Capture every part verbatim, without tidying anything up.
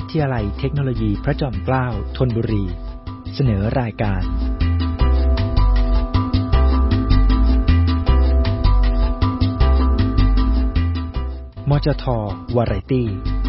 ทยาลัยเทคโนโลยีพระจอมเกล้าธนบุรีเสนอรายการมจท.วาไรตี้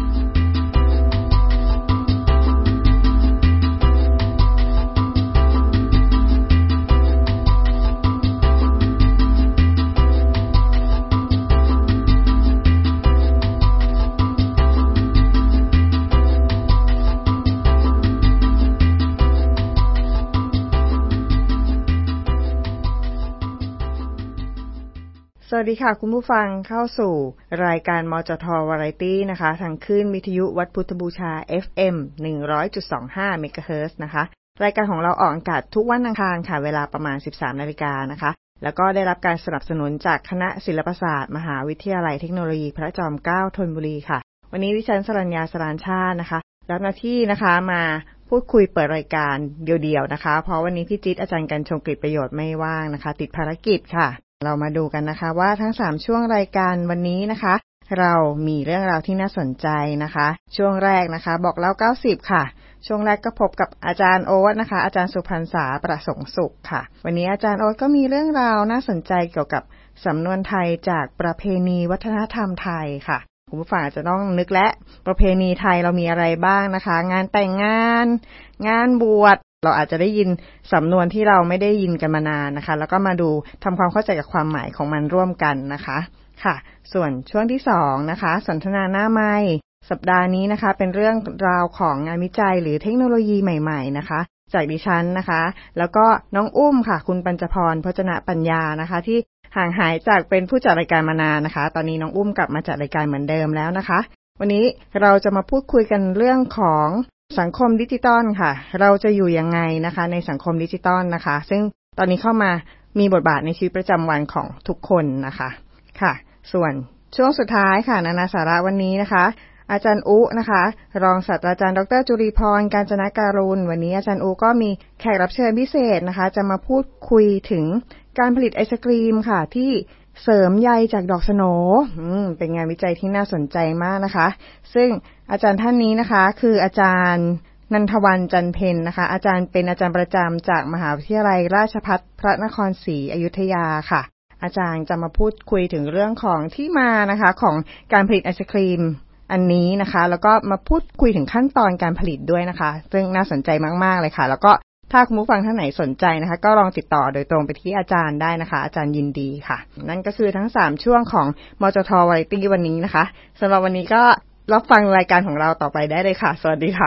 สวัสดีค่ะคุณผู้ฟังเข้าสู่รายการมจท.วาไรตี้นะคะทางคลื่นวิทยุวัดพุทธบูชา เอฟ เอ็ม หนึ่งร้อยจุดสองห้า เมกะเฮิรตซ์นะคะรายการของเราออกอากาศทุกวันอังคารค่ะเวลาประมาณ สิบสาม นาฬิกานะคะแล้วก็ได้รับการสนับสนุนจากคณะศิลปศาสตร์มหาวิทยาลัยเทคโนโลยีพระจอมเกล้าธนบุรีค่ะวันนี้ดิฉันสรัญญา สรานชาตินะคะรับหน้าที่นะคะมาพูดคุยเปิดรายการเดี่ยวๆนะคะเพราะวันนี้พี่จิ๊ดอาจารย์กันชงกฤษประโยชน์ไม่ว่างนะคะติดภารกิจค่ะเรามาดูกันนะคะว่าทั้งสามช่วงรายการวันนี้นะคะเรามีเรื่องราวที่น่าสนใจนะคะช่วงแรกนะคะบอกเล่าเก้าสิบค่ะช่วงแรกก็พบกับอาจารย์โอ๊ตนะคะอาจารย์สุพรรณษาประสงค์สุขค่ะวันนี้อาจารย์โอ๊ตก็มีเรื่องราวน่าสนใจเกี่ยวกับสำนวนไทยจากประเพณีวัฒนธรรมไทยค่ะคุณผู้ฟังอาจจะต้องนึกและประเพณีไทยเรามีอะไรบ้างนะคะงานแต่งงานงานบวชเราอาจจะได้ยินสำนวนที่เราไม่ได้ยินกันมานานนะคะแล้วก็มาดูทำความเข้าใจกับความหมายของมันร่วมกันนะคะค่ะส่วนช่วงที่สองนะคะสนทนาหน้าไมค์สัปดาห์นี้นะคะเป็นเรื่องราวของงานวิจัยหรือเทคโนโลยีใหม่ๆนะคะจากดิฉันนะคะแล้วก็น้องอุ้มค่ะคุณปัญจพรพจนปัญญานะคะที่ห่างหายจากเป็นผู้จัดรายการมานานนะคะตอนนี้น้องอุ้มกลับมาจัดรายการเหมือนเดิมแล้วนะคะวันนี้เราจะมาพูดคุยกันเรื่องของสังคมดิจิตอลค่ะเราจะอยู่ยังไงนะคะในสังคมดิจิตอลนะคะซึ่งตอนนี้เข้ามามีบทบาทในชีวิตประจำวันของทุกคนนะคะค่ะส่วนช่วงสุดท้ายค่ะนานาสาระวันนี้นะคะอาจารย์อุนะคะรองศาสตราจารย์ดรจุรีพรกาญจนการุณวันนี้อาจารย์อุก็มีแขกรับเชิญพิเศษนะคะจะมาพูดคุยถึงการผลิตไอศกรีมค่ะที่เสริมใยจากดอกสโหน่อืมเป็นงานวิจัยที่น่าสนใจมากนะคะซึ่งอาจารย์ท่านนี้นะคะคืออาจารย์นันทวรรณจันเพ็ญนะคะอาจารย์เป็นอาจารย์ประจำจากมหาวิทยาลัยราชภัฏพระนครศรีอยุธยาค่ะอาจารย์จะมาพูดคุยถึงเรื่องของที่มานะคะของการผลิตไอศกรีมอันนี้นะคะแล้วก็มาพูดคุยถึงขั้นตอนการผลิตด้วยนะคะซึ่งน่าสนใจมากๆเลยค่ะแล้วก็ถ้าคุณผู้ฟังท่านไหนสนใจนะคะก็ลองติดต่อโดยตรงไปที่อาจารย์ได้นะคะอาจารย์ยินดีค่ะนั่นก็คือทั้งสามช่วงของมจท.วาไรตี้วันนี้นะคะสำหรับวันนี้ก็รับฟังรายการของเราต่อไปได้เลยค่ะสวัสดีค่ะ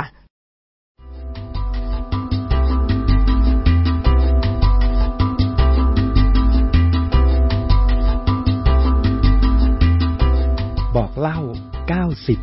บอกเล่าเก้าสิบ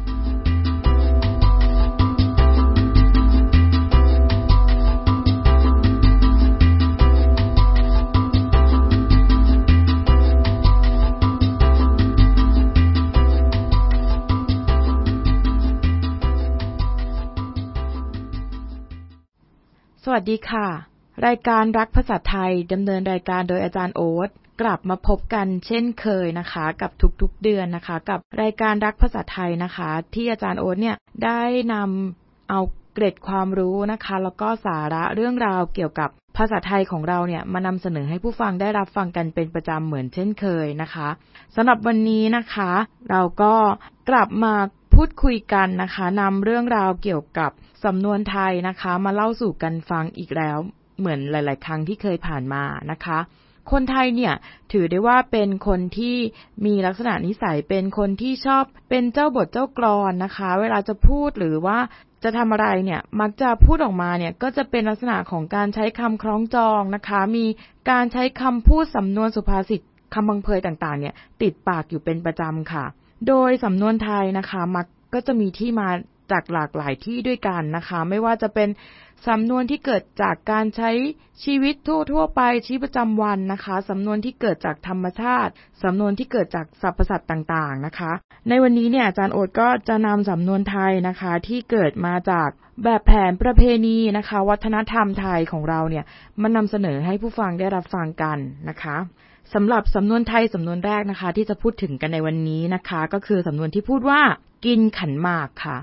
สวัสดีค่ะรายการรักภาษาไทยดำเนินรายการโดยอาจารย์โอ๊ตกลับมาพบกันเช่นเคยนะคะกับทุกๆเดือนนะคะกับรายการรักภาษาไทยนะคะที่อาจารย์โอ๊ตเนี่ยได้นำเอาเกร็ดความรู้นะคะแล้วก็สาระเรื่องราวเกี่ยวกับภาษาไทยของเราเนี่ยมานำเสนอให้ผู้ฟังได้รับฟังกันเป็นประจำเหมือนเช่นเคยนะคะสำหรับวันนี้นะคะเราก็กลับมาพูดคุยกันนะคะนำเรื่องราวเกี่ยวกับสำนวนไทยนะคะมาเล่าสู่กันฟังอีกแล้วเหมือนหลายๆครั้งที่เคยผ่านมานะคะคนไทยเนี่ยถือได้ว่าเป็นคนที่มีลักษณะนิสัยเป็นคนที่ชอบเป็นเจ้าบทเจ้ากลอนนะคะเวลาจะพูดหรือว่าจะทำอะไรเนี่ยมักจะพูดออกมาเนี่ยก็จะเป็นลักษณะของการใช้คำคล้องจองนะคะมีการใช้คำพูดสำนวนสุภาษิตคำบังเพยต่างๆเนี่ยติดปากอยู่เป็นประจำค่ะโดยสำนวนไทยนะคะมักก็จะมีที่มาจากหลากหลายที่ด้วยกันนะคะไม่ว่าจะเป็นสำนวนที่เกิดจากการใช้ชีวิตทั่วๆไปชีวิตประจำวันนะคะสำนวนที่เกิดจากธรรมชาติสำนวนที่เกิดจากสรรพสัตว์ต่างๆนะคะในวันนี้เนี่ยอาจารย์โอ๊ตก็จะนำสำนวนไทยนะคะที่เกิดมาจากแบบแผนประเพณีนะคะวัฒนธรรมไทยของเราเนี่ยมานำเสนอให้ผู้ฟังได้รับฟังกันนะคะสำหรับสำนวนไทยสำนวนแรกนะคะที่จะพูดถึงกันในวันนี้นะคะก็คือสำนวนที่พูดว่ากินขันหมากค่ะ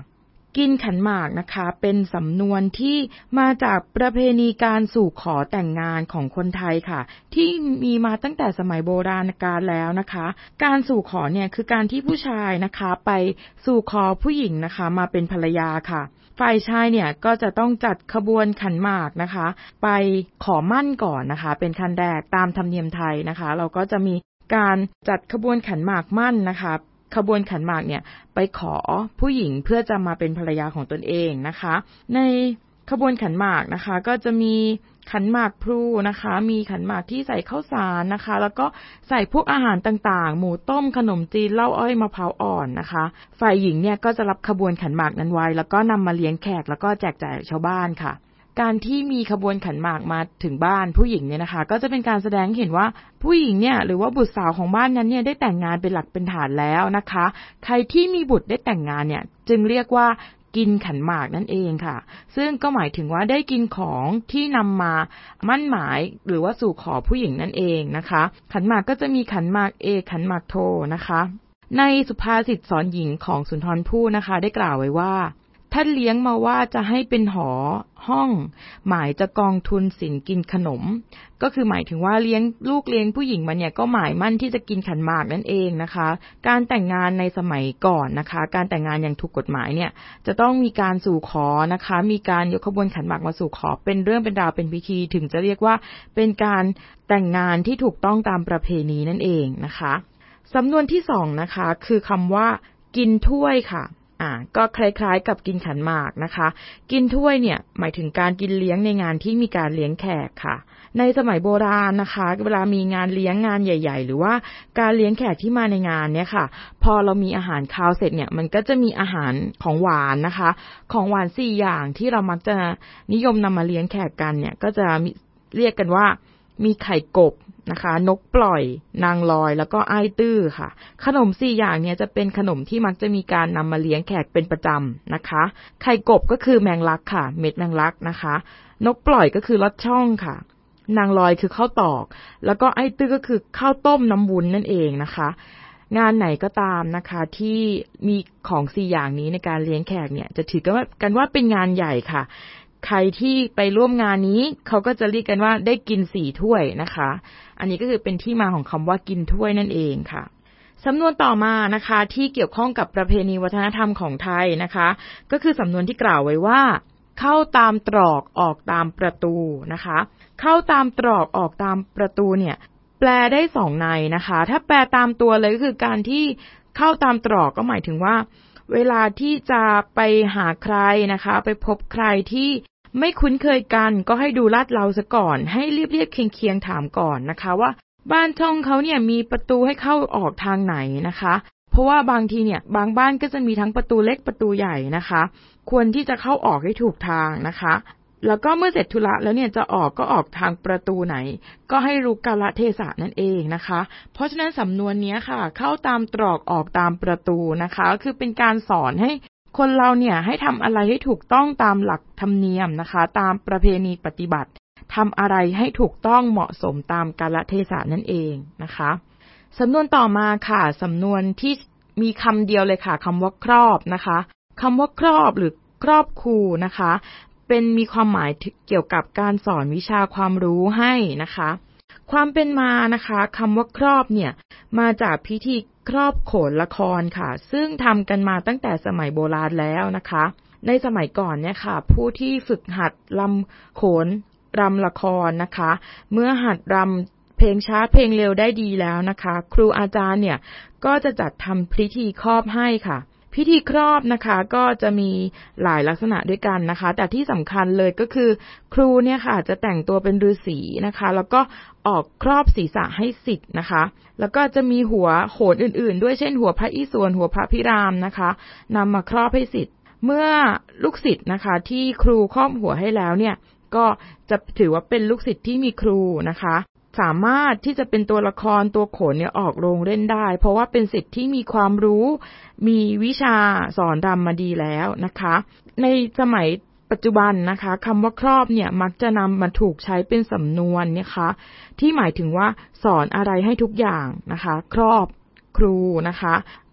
กินขันหมากนะคะเป็นสำนวนที่มาจากประเพณีการสู่ขอแต่งงานของคนไทยค่ะที่มีมาตั้งแต่สมัยโบราณกาลแล้วนะคะการสู่ขอเนี่ยคือการที่ผู้ชายนะคะไปสู่ขอผู้หญิงนะคะมาเป็นภรรยาค่ะฝ่ายชายเนี่ยก็จะต้องจัดขบวนขันหมากนะคะไปขอมั่นก่อนนะคะเป็นขั้นแรกตามธรรมเนียมไทยนะคะเราก็จะมีการจัดขบวนขันหมากมั่นนะคะขบวนขันหมากเนี่ยไปขอผู้หญิงเพื่อจะมาเป็นภรรยาของตนเองนะคะในขบวนขันหมากนะคะก็จะมีขันหมากพลูนะคะมีขันหมากที่ใส่ข้าวสารนะคะแล้วก็ใส่พวกอาหารต่างๆหมูต้มขนมจีนเหล้าอ้อยมะพร้าวอ่อนนะคะฝ่ายหญิงเนี่ยก็จะรับขบวนขันหมากนั้นไว้แล้วก็นำมาเลี้ยงแขกแล้วก็แจกจ่ายชาวบ้านค่ะการที่มีขบวนขันหมากมาถึงบ้านผู้หญิงเนี่ยนะคะก็จะเป็นการแสดงเห็นว่าผู้หญิงเนี่ยหรือว่าบุตรสาวของบ้านนั้นเนี่ยได้แต่งงานเป็นหลักเป็นฐานแล้วนะคะใครที่มีบุตรได้แต่งงานเนี่ยจึงเรียกว่ากินขันหมากนั่นเองค่ะซึ่งก็หมายถึงว่าได้กินของที่นำมามั่นหมายหรือว่าสู่ขอผู้หญิงนั่นเองนะคะขันหมากก็จะมีขันหมากเอกขันหมากโทนะคะในสุภาษิตสอนหญิงของสุนทรภู่นะคะได้กล่าวไว้ว่าท่านเลี้ยงมาว่าจะให้เป็นหอห้องหมายจะกองทุนสินกินขนมก็คือหมายถึงว่าเลี้ยงลูกเลี้ยงผู้หญิงมาเนี่ยก็หมายมั่นที่จะกินขันหมากนั่นเองนะคะการแต่งงานในสมัยก่อนนะคะการแต่งงานอย่างถูกกฎหมายเนี่ยจะต้องมีการสู่ขอนะคะมีการยกขบวนขันหมากมาสู่ขอเป็นเรื่องเป็นราวเป็นพิธีถึงจะเรียกว่าเป็นการแต่งงานที่ถูกต้องตามประเพณีนั่นเองนะคะสำนวนที่สองนะคะคือคำว่ากินถ้วยค่ะอ่าก็คล้ายๆกับกินขันหมากนะคะกินถ้วยเนี่ยหมายถึงการกินเลี้ยงในงานที่มีการเลี้ยงแขกค่ะในสมัยโบราณนะคะเวลามีงานเลี้ยงงานใหญ่ๆหรือว่าการเลี้ยงแขกที่มาในงานเนี่ยค่ะพอเรามีอาหารคาวเสร็จเนี่ยมันก็จะมีอาหารของหวานนะคะของหวานสี่อย่างที่เรามักจะนิยมนำมาเลี้ยงแขกกันเนี่ยก็จะเรียกกันว่ามีไข่กบนะคะนกปล่อยนางลอยแล้วก็อ้ายตื้อค่ะขนมสี่อย่างเนี่ยจะเป็นขนมที่มักจะมีการนำมาเลี้ยงแขกเป็นประจำนะคะไข่กบก็คือแมงลักค่ะเม็ดแมงลักนะคะนกปล่อยก็คือลอดช่องค่ะนางลอยคือข้าวตอกแล้วก็อ้ายตื้อก็คือข้าวต้มน้ำวุ้นนั่นเองนะคะงานไหนก็ตามนะคะที่มีของสี่อย่างนี้ในการเลี้ยงแขกเนี่ยจะถือกันว่ากันว่าเป็นงานใหญ่ค่ะใครที่ไปร่วมงานนี้เขาก็จะเรียกกันว่าได้กินสี่ถ้วยนะคะอันนี้ก็คือเป็นที่มาของคำว่ากินถ้วยนั่นเองค่ะสำนวนต่อมานะคะที่เกี่ยวข้องกับประเพณีวัฒนธรรมของไทยนะคะก็คือสำนวนที่กล่าวไว้ว่าเข้าตามตรอกออกตามประตูนะคะเข้าตามตรอกออกตามประตูเนี่ยแปลได้สองในนะคะถ้าแปลตามตัวเลยก็คือการที่เข้าตามตรอกก็หมายถึงว่าเวลาที่จะไปหาใครนะคะไปพบใครที่ไม่คุ้นเคยกันก็ให้ดูลาดเราซะก่อนให้เรียบๆเคียงๆถามก่อนนะคะว่าบ้านช่องเขาเนี่ยมีประตูให้เข้าออกทางไหนนะคะเพราะว่าบางทีเนี่ยบางบ้านก็จะมีทั้งประตูเล็กประตูใหญ่นะคะควรที่จะเข้าออกให้ถูกทางนะคะแล้วก็เมื่อเสร็จธุระแล้วเนี่ยจะออกก็ออกทางประตูไหนก็ให้รู้กาลเทศะนั่นเองนะคะเพราะฉะนั้นสำนวนนี้ค่ะเข้าตามตรอกออกตามประตูนะคะก็คือเป็นการสอนให้คนเราเนี่ยให้ทำอะไรให้ถูกต้องตามหลักธรรมเนียมนะคะตามประเพณีปฏิบัติทำอะไรให้ถูกต้องเหมาะสมตามกาลเทศะนั่นเองนะคะสำนวนต่อมาค่ะสำนวนที่มีคำเดียวเลยค่ะคำว่าครอบนะคะคำว่าครอบหรือครอบครูนะคะเป็นมีความหมายเกี่ยวกับการสอนวิชาความรู้ให้นะคะความเป็นมานะคะคำว่าครอบเนี่ยมาจากพิธีครอบโขนละครค่ะซึ่งทำกันมาตั้งแต่สมัยโบราณแล้วนะคะในสมัยก่อนเนี่ยค่ะผู้ที่ฝึกหัดรำโขนรำละครนะคะเมื่อหัดรำเพลงช้าเพลงเร็วได้ดีแล้วนะคะครูอาจารย์เนี่ยก็จะจัดทำพิธีครอบให้ค่ะพิธีครอบนะคะก็จะมีหลายลักษณะด้วยกันนะคะแต่ที่สำคัญเลยก็คือครูเนี่ยค่ะจะแต่งตัวเป็นฤาษีนะคะแล้วก็ออกครอบศีรษะให้ศิษย์นะคะแล้วก็จะมีหัวโขนอื่นๆด้วยเช่นหัวพระอิศวรหัวพระพิรามนะคะนำมาครอบให้ศิษย์เมื่อลูกศิษย์นะคะที่ครูครอบหัวให้แล้วเนี่ยก็จะถือว่าเป็นลูกศิษย์ที่มีครูนะคะสามารถที่จะเป็นตัวละครตัวโขนเนี่ยออกโรงเล่นได้เพราะว่าเป็นศิษย์ที่มีความรู้มีวิชาสอนรำมาดีแล้วนะคะในสมัยปัจจุบันนะคะคำว่าครอบเนี่ยมักจะนำมาถูกใช้เป็นสำนวนนะคะที่หมายถึงว่าสอนอะไรให้ทุกอย่างนะคะครอบครูนะคะ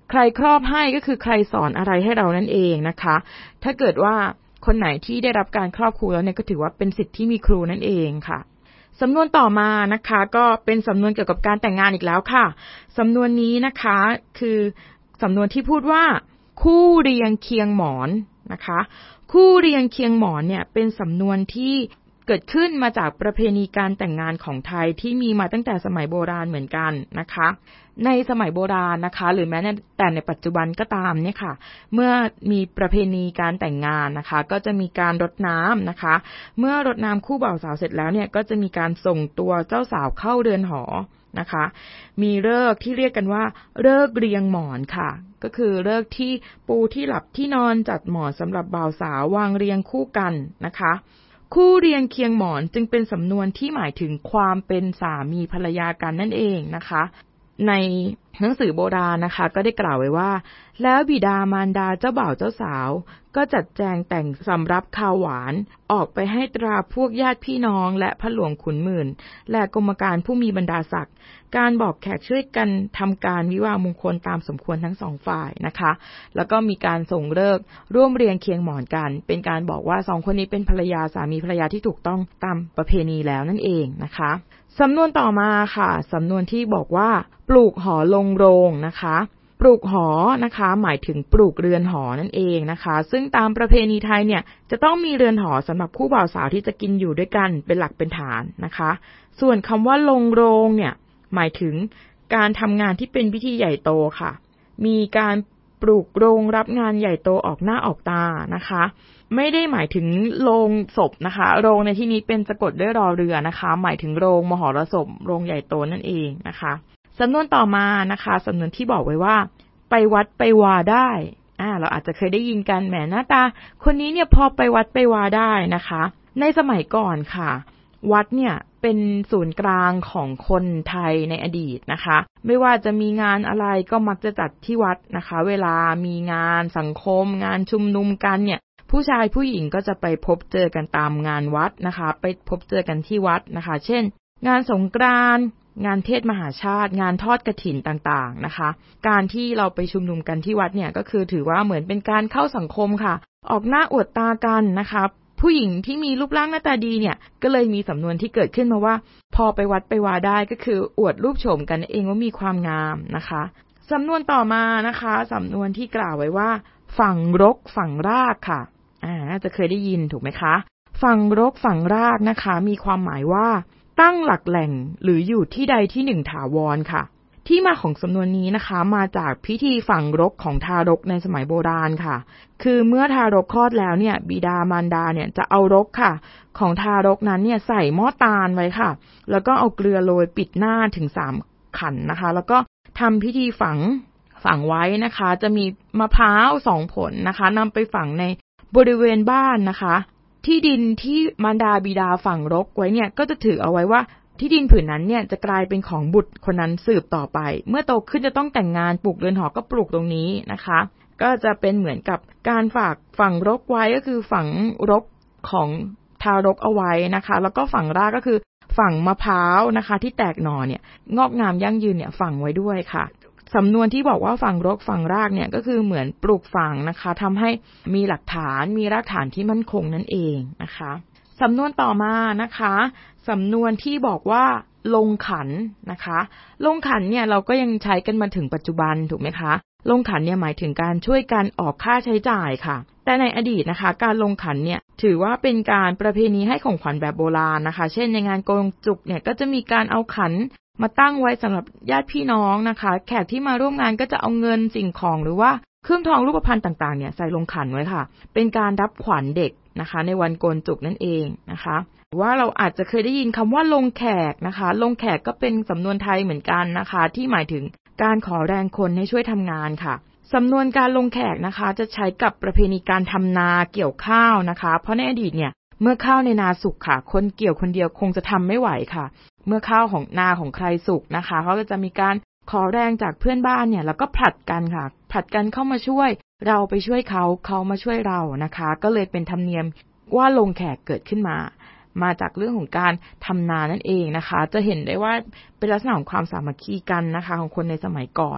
ใครครอบให้ก็คือใครสอนอะไรให้เรานั่นเองนะคะถ้าเกิดว่าคนไหนที่ได้รับการครอบครูแล้วเนี่ยก็ถือว่าเป็นสิทธิ์ที่มีครูนั่นเองค่ะสำนวนต่อมานะคะก็เป็นสำนวนเกี่ยวกับการแต่งงานอีกแล้วค่ะสำนวนนี้นะคะคือสำนวนที่พูดว่าคู่เรียงเคียงหมอนนะคะคู่เรียงเคียงหมอนเนี่ยเป็นสำนวนที่เกิดขึ้นมาจากประเพณีการแต่งงานของไทยที่มีมาตั้งแต่สมัยโบราณเหมือนกันนะคะในสมัยโบราณนะคะหรือแม้แต่ในปัจจุบันก็ตามเนี่ยค่ะเมื่อมีประเพณีการแต่งงานนะคะก็จะมีการรดน้ำนะคะเมื่อรดน้ำคู่บ่าวสาวเสร็จแล้วเนี่ยก็จะมีการส่งตัวเจ้าสาวเข้าเรือนหอนะคะมีฤกษ์ที่เรียกกันว่าฤกษ์เรียงหมอนค่ะก็คือฤกษ์ที่ปูที่หลับที่นอนจัดหมอนสำหรับบ่าวสาววางเรียงคู่กันนะคะคู่เรียงเคียงหมอนจึงเป็นสำนวนที่หมายถึงความเป็นสามีภรรยากันนั่นเองนะคะในหนังสือโบราณนะคะก็ได้กล่าวไว้ว่าแล้วบิดามารดาเจ้าบ่าวเจ้าสาวก็จัดแจงแต่งสำรับข้าวหวานออกไปให้ตราพวกญาติพี่น้องและพระหลวงขุนหมื่นและกรรมการผู้มีบรรดาศักดิ์การบอกแขกช่วยกันทำการวิวาห์มงคลตามสมควรทั้งสองฝ่ายนะคะแล้วก็มีการส่งฤกษ์ร่วมเรียงเคียงหมอนกันเป็นการบอกว่าสองคนนี้เป็นภรรยาสามีภรรยาที่ถูกต้องตามประเพณีแล้วนั่นเองนะคะสำนวนต่อมาค่ะสำนวนที่บอกว่าปลูกหอลงโรงนะคะปลูกหอนะคะหมายถึงปลูกเรือนหอนั่นเองนะคะซึ่งตามประเพณีไทยเนี่ยจะต้องมีเรือนหอสำหรับคู่บ่าวสาวที่จะกินอยู่ด้วยกันเป็นหลักเป็นฐานนะคะส่วนคำว่าลงโรงเนี่ยหมายถึงการทำงานที่เป็นพิธีใหญ่โตค่ะมีการปลูกโรงรับงานใหญ่โตออกหน้าออกตานะคะไม่ได้หมายถึงโรงศพนะคะโรงในที่นี้เป็นสะกดด้วยรอเรือนะคะหมายถึงโรงมหรสพโรงใหญ่โตนั่นเองนะคะสำนวนต่อมานะคะสำนวนที่บอกไว้ว่าไปวัดไปวาได้อ่าเราอาจจะเคยได้ยินกันแหมหน้าตาคนนี้เนี่ยพอไปวัดไปวาได้นะคะในสมัยก่อนค่ะวัดเนี่ยเป็นศูนย์กลางของคนไทยในอดีตนะคะไม่ว่าจะมีงานอะไรก็มักจะจัดที่วัดนะคะเวลามีงานสังคมงานชุมนุมกันเนี่ยผู้ชายผู้หญิงก็จะไปพบเจอกันตามงานวัดนะคะไปพบเจอกันที่วัดนะคะเช่นงานสงกรานต์งานเทศมหาชาติงานทอดกฐินต่างๆนะคะการที่เราไปชุมนุมกันที่วัดเนี่ยก็คือถือว่าเหมือนเป็นการเข้าสังคมค่ะออกหน้าอวดตากันนะคะผู้หญิงที่มีรูปร่างหน้าตาดีเนี่ยก็เลยมีสำนวนที่เกิดขึ้นมาว่าพอไปวัดไปวาได้ก็คืออวดรูปโฉมกันเองว่ามีความงามนะคะสำนวนต่อมานะคะสำนวนที่กล่าวไว้ว่าฝังรกฝังรากค่ะอ่าน่าจะเคยได้ยินถูกไหมคะฝังรกฝังรากนะคะมีความหมายว่าตั้งหลักแหล่งหรืออยู่ที่ใดที่หนึ่งถาวรค่ะที่มาของสำนวนนี้นะคะมาจากพิธีฝังรกของทารกในสมัยโบราณค่ะคือเมื่อทารกคลอดแล้วเนี่ยบิดามารดาเนี่ยจะเอารกค่ะของทารกนั้นเนี่ยใส่หม้อตาลไว้ค่ะแล้วก็เอาเกลือโรยปิดหน้าถึงสามขันนะคะแล้วก็ทำพิธีฝังฝังไว้นะคะจะมีมะพร้าวสองผลนะคะนำไปฝังในบริเวณบ้านนะคะที่ดินที่มารดาบิดาฝังรกไว้เนี่ยก็จะถือเอาไว้ว่าที่ดินผืนนั้นเนี่ยจะกลายเป็นของบุตรคนนั้นสืบต่อไปเมื่อโตขึ้นจะต้องแต่งงานปลูกเรือนหอก็ปลูกตรงนี้นะคะก็จะเป็นเหมือนกับการฝากฝังรกไว้ก็คือฝังรกของทารกเอาไว้นะคะแล้วก็ฝังรากก็คือฝังมะพร้าวนะคะที่แตกหน่อเนี่ยงอกงามยั่งยืนเนี่ยฝังไว้ด้วยค่ะสำนวนที่บอกว่าฝังรกฝังรากเนี่ยก็คือเหมือนปลูกฝังนะคะทำให้มีหลักฐานมีรากฐานที่มั่นคงนั่นเองนะคะสำนวนต่อมานะคะสำนวนที่บอกว่าลงขันนะคะลงขันเนี่ยเราก็ยังใช้กันมาถึงปัจจุบันถูกไหมคะลงขันเนี่ยหมายถึงการช่วยกันออกค่าใช้จ่ายค่ะแต่ในอดีตนะคะการลงขันเนี่ยถือว่าเป็นการประเพณีให้ของขวัญแบบโบราณนะคะเช่นในงานโกงจุกเนี่ยก็จะมีการเอาขันมาตั้งไว้สำหรับญาติพี่น้องนะคะแขกที่มาร่วมงานก็จะเอาเงินสิ่งของหรือว่าเครื่องทองรูปพรรณต่างๆเนี่ยใส่ลงขันไว้ค่ะเป็นการรับขวัญเด็กนะคะในวันโกนจุกนั่นเองนะคะว่าเราอาจจะเคยได้ยินคำว่าลงแขกนะคะลงแขกก็เป็นสำนวนไทยเหมือนกันนะคะที่หมายถึงการขอแรงคนให้ช่วยทำงานค่ะสำนวนการลงแขกนะคะจะใช้กับประเพณีการทำนาเกี่ยวข้าวนะคะเพราะในอดีตเนี่ยเมื่อข้าวในนาสุกค่ะคนเกี่ยวคนเดียวคงจะทำไม่ไหวค่ะเมื่อข้าวของนาของใครสุกนะคะเขาก็จะมีการขอแรงจากเพื่อนบ้านเนี่ยแล้วก็ผลัดกันค่ะผลัดกันเข้ามาช่วยเราไปช่วยเขาเขามาช่วยเรานะคะก็เลยเป็นธรรมเนียมว่าลงแขกเกิดขึ้นมามาจากเรื่องของการทำนานั่นเองนะคะจะเห็นได้ว่าเป็นลักษณะของความสามัคคีกันนะคะของคนในสมัยก่อน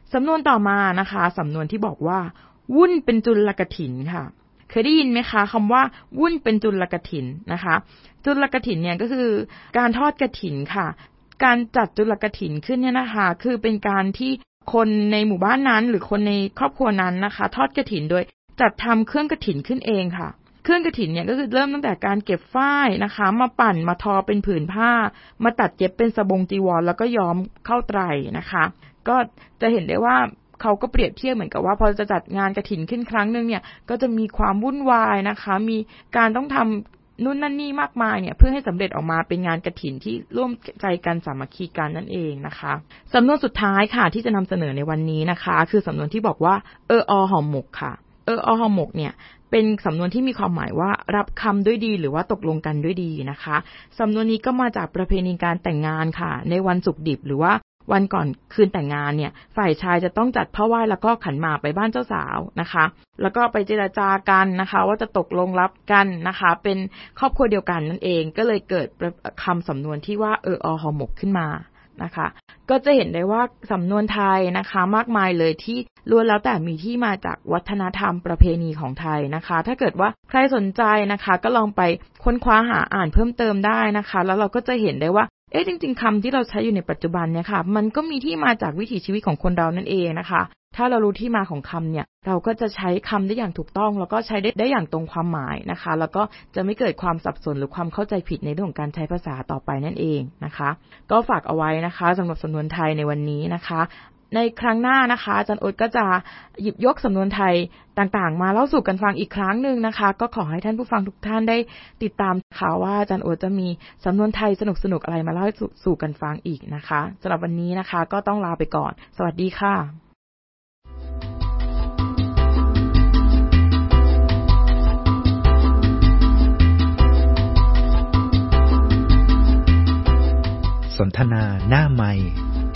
สำนวนต่อมานะคะสำนวนที่บอกว่าวุ่นเป็นจุลกฐินค่ะเคยได้ยินไหมคะคำว่าวุ่นเป็นจุลกฐินนะคะจุลกฐินเนี่ยก็คือการทอดกฐินค่ะการจัดจุลกฐินขึ้นเนี่ยนะคะคือเป็นการที่คนในหมู่บ้านนั้นหรือคนในครอบครัวนั้นนะคะทอดกฐินโดยจัดทำเครื่องกฐินขึ้นเองค่ะเครื่องกฐินเนี่ยก็คือเริ่มตั้งแต่การเก็บฝ้ายนะคะมาปั่นมาทอเป็นผืนผ้ามาตัดเย็บเป็นสบงจีวรแล้วก็ย้อมเข้าไตรนะคะก็จะเห็นได้ว่าเขาก็เปรียบเทียบเหมือนกับว่าพอจะจัดงานกฐินขึ้นครั้งนึงเนี่ยก็จะมีความวุ่นวายนะคะมีการต้องทำนู่นนั่นนี่มากมายเนี่ยเพื่อให้สำเร็จออกมาเป็นงานกฐินที่ร่วมใจกันสามัคคีกันนั่นเองนะคะสำนวนสุดท้ายค่ะที่จะนำเสนอในวันนี้นะคะคือสำนวนที่บอกว่าเอออห่อหมกค่ะเอออห่อหมกเนี่ยเป็นสำนวนที่มีความหมายว่ารับคำด้วยดีหรือว่าตกลงกันด้วยดีนะคะสำนวนนี้ก็มาจากประเพณีการแต่งงานค่ะในวันศุกร์ดิบหรือว่าวันก่อนคืนแต่งงานเนี่ยฝ่ายชายจะต้องจัดผ้าไหว้แล้วก็ขันหมากไปบ้านเจ้าสาวนะคะแล้วก็ไปเจรจากันนะคะว่าจะตกลงรับกันนะคะเป็นครอบครัวเดียวกันนั่นเองก็เลยเกิดคำสำนวนที่ว่าเอออห่อหมกขึ้นมานะคะก็จะเห็นได้ว่าสำนวนไทยนะคะมากมายเลยที่ล้วนแล้วแต่มีที่มาจากวัฒนธรรมประเพณีของไทยนะคะถ้าเกิดว่าใครสนใจนะคะก็ลองไปค้นคว้าหาอ่านเพิ่มเติมได้นะคะแล้วเราก็จะเห็นได้ว่าเอ๊ะจริงๆคำที่เราใช้อยู่ในปัจจุบันเนี่ยค่ะมันก็มีที่มาจากวิถีชีวิตของคนเรานั่นเองนะคะถ้าเรารู้ที่มาของคำเนี่ยเราก็จะใช้คำได้อย่างถูกต้องแล้วก็ใช้ได้ได้อย่างตรงความหมายนะคะแล้วก็จะไม่เกิดความสับสนหรือความเข้าใจผิดในเรื่องของการใช้ภาษาต่อไปนั่นเองนะคะก็ฝากเอาไว้นะคะสำหรับสำนวนไทยในวันนี้นะคะในครั้งหน้านะคะอาจารย์โอ๊ตก็จะหยิบยกสำนวนไทยต่างๆมาเล่าสู่กันฟังอีกครั้งนึงนะคะก็ขอให้ท่านผู้ฟังทุกท่านได้ติดตามข่าวว่าอาจารย์โอ๊ตจะมีสำนวนไทยสนุกๆอะไรมาเล่าสู่กันฟังอีกนะคะสำหรับวันนี้นะคะก็ต้องลาไปก่อนสวัสดีค่ะสนทนาหน้าไมค์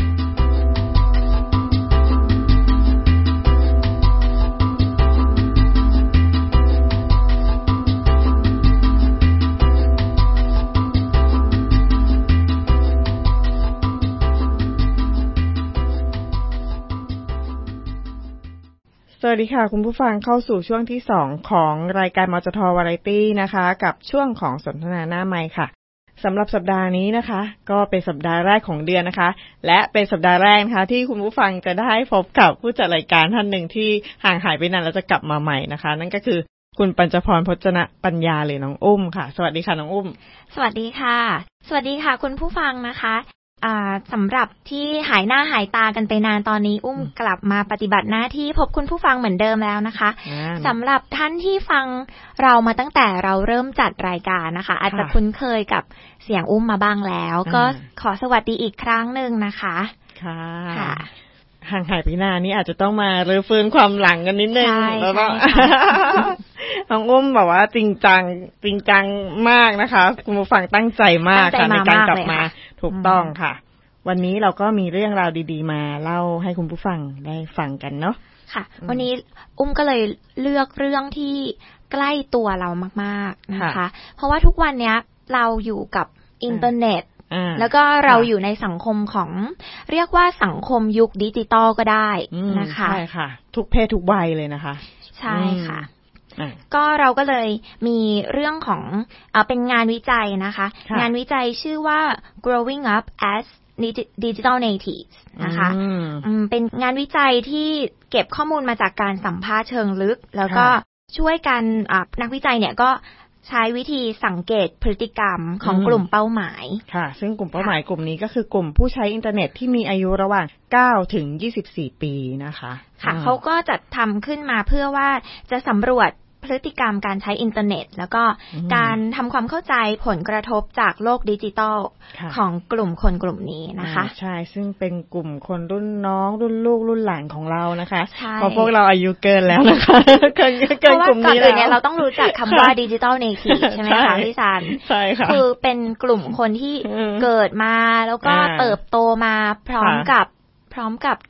สวัสดีค่ะคุณผู้ฟังเข้าสู่ช่วงที่สองของรายการมจท.วาไรตี้นะคะกับช่วงของสนทนาหน้าไมค์ค่ะสำหรับสัปดาห์นี้นะคะก็เป็นสัปดาห์แรกของเดือนนะคะและเป็นสัปดาห์แรกนะคะที่คุณผู้ฟังจะได้พบกับผู้จัดรายการท่านหนึ่งที่ห่างหายไปนานแล้วจะกลับมาใหม่นะคะนั่นก็คือคุณปัญจพรพจนปัญญาหรือน้องอุ้มค่ะสวัสดีค่ะน้องอุ้มสวัสดีค่ะสวัสดีค่ะคุณผู้ฟังนะคะอ่าสำหรับที่หายหน้าหายตากันไปนานตอนนี้อุ้มกลับมาปฏิบัติหน้าที่พบคุณผู้ฟังเหมือนเดิมแล้วนะคะสำหรับท่านที่ฟังเรามาตั้งแต่เราเริ่มจัดรายการนะคะอาจจะคุ้นเคยกับเสียงอุ้มมาบ้างแล้วก็ขอสวัสดีอีกครั้งนึงนะคะค่ะค่ะห่างหายไปนานนี้อาจจะต้องมารื้อฟื้นความหลังกันนิดนึงแล้วก็น้องอุ้มแบบว่าจริงจังจริงจังมากนะคะคุณผู้ฟังตั้งใจมากค่ะในการกลับมาถูกต้องค่ะวันนี้เราก็มีเรื่องราวดีๆมาเล่าให้คุณผู้ฟังได้ฟังกันเนาะค่ะวันนี้อุ้มก็เลยเลือกเรื่องที่ใกล้ตัวเรามากๆนะคะเพราะว่าทุกวันนี้เราอยู่กับอินเทอร์เน็ตแล้วก็เราอยู่ในสังคมของเรียกว่าสังคมยุคดิจิตอลก็ได้นะคะใช่ค่ะทุกเพศทุกวัยเลยนะคะใช่ค่ะก็เราก็เลยมีเรื่องของเอ่อเป็นงานวิจัยนะคะงานวิจัยชื่อว่า growing up as digital natives นะคะเป็นงานวิจัยที่เก็บข้อมูลมาจากการสัมภาษณ์เชิงลึกแล้วก็ช่วยกันนักวิจัยเนี่ยก็ใช้วิธีสังเกตพฤติกรรมของกลุ่มเป้าหมายค่ะซึ่งกลุ่มเป้าหมายกลุ่มนี้ก็คือกลุ่มผู้ใช้อินเทอร์เน็ตที่มีอายุระหว่างเก้าถึงยี่สิบสี่ปีนะคะค่ะเขาก็จัดทำขึ้นมาเพื่อว่าจะสำรวจพฤติกรรมการใช้อินเทอร์เน็ตแล้วก็การทำความเข้าใจผลกระทบจากโลกดิจิตอลของกลุ่มคนกลุ่มนี้นะคะใช่ซึ่งเป็นกลุ่มคนรุ่นน้องรุ่นลูกรุ่นหลานของเรานะคะเพราะพวกเราอายุเกินแล้วนะคะเกินเกินกลุ่มนี้แล้วเนี่ยเราต้องรู้จักคำว่าดิจิตอลเนทีฟใช่ไหมคะพี่ซันใช่ค่ะคือเป็นกลุ่มคนที่เกิดมาแล้วก็เติบโตมาพร้อมกับพร้อมกับ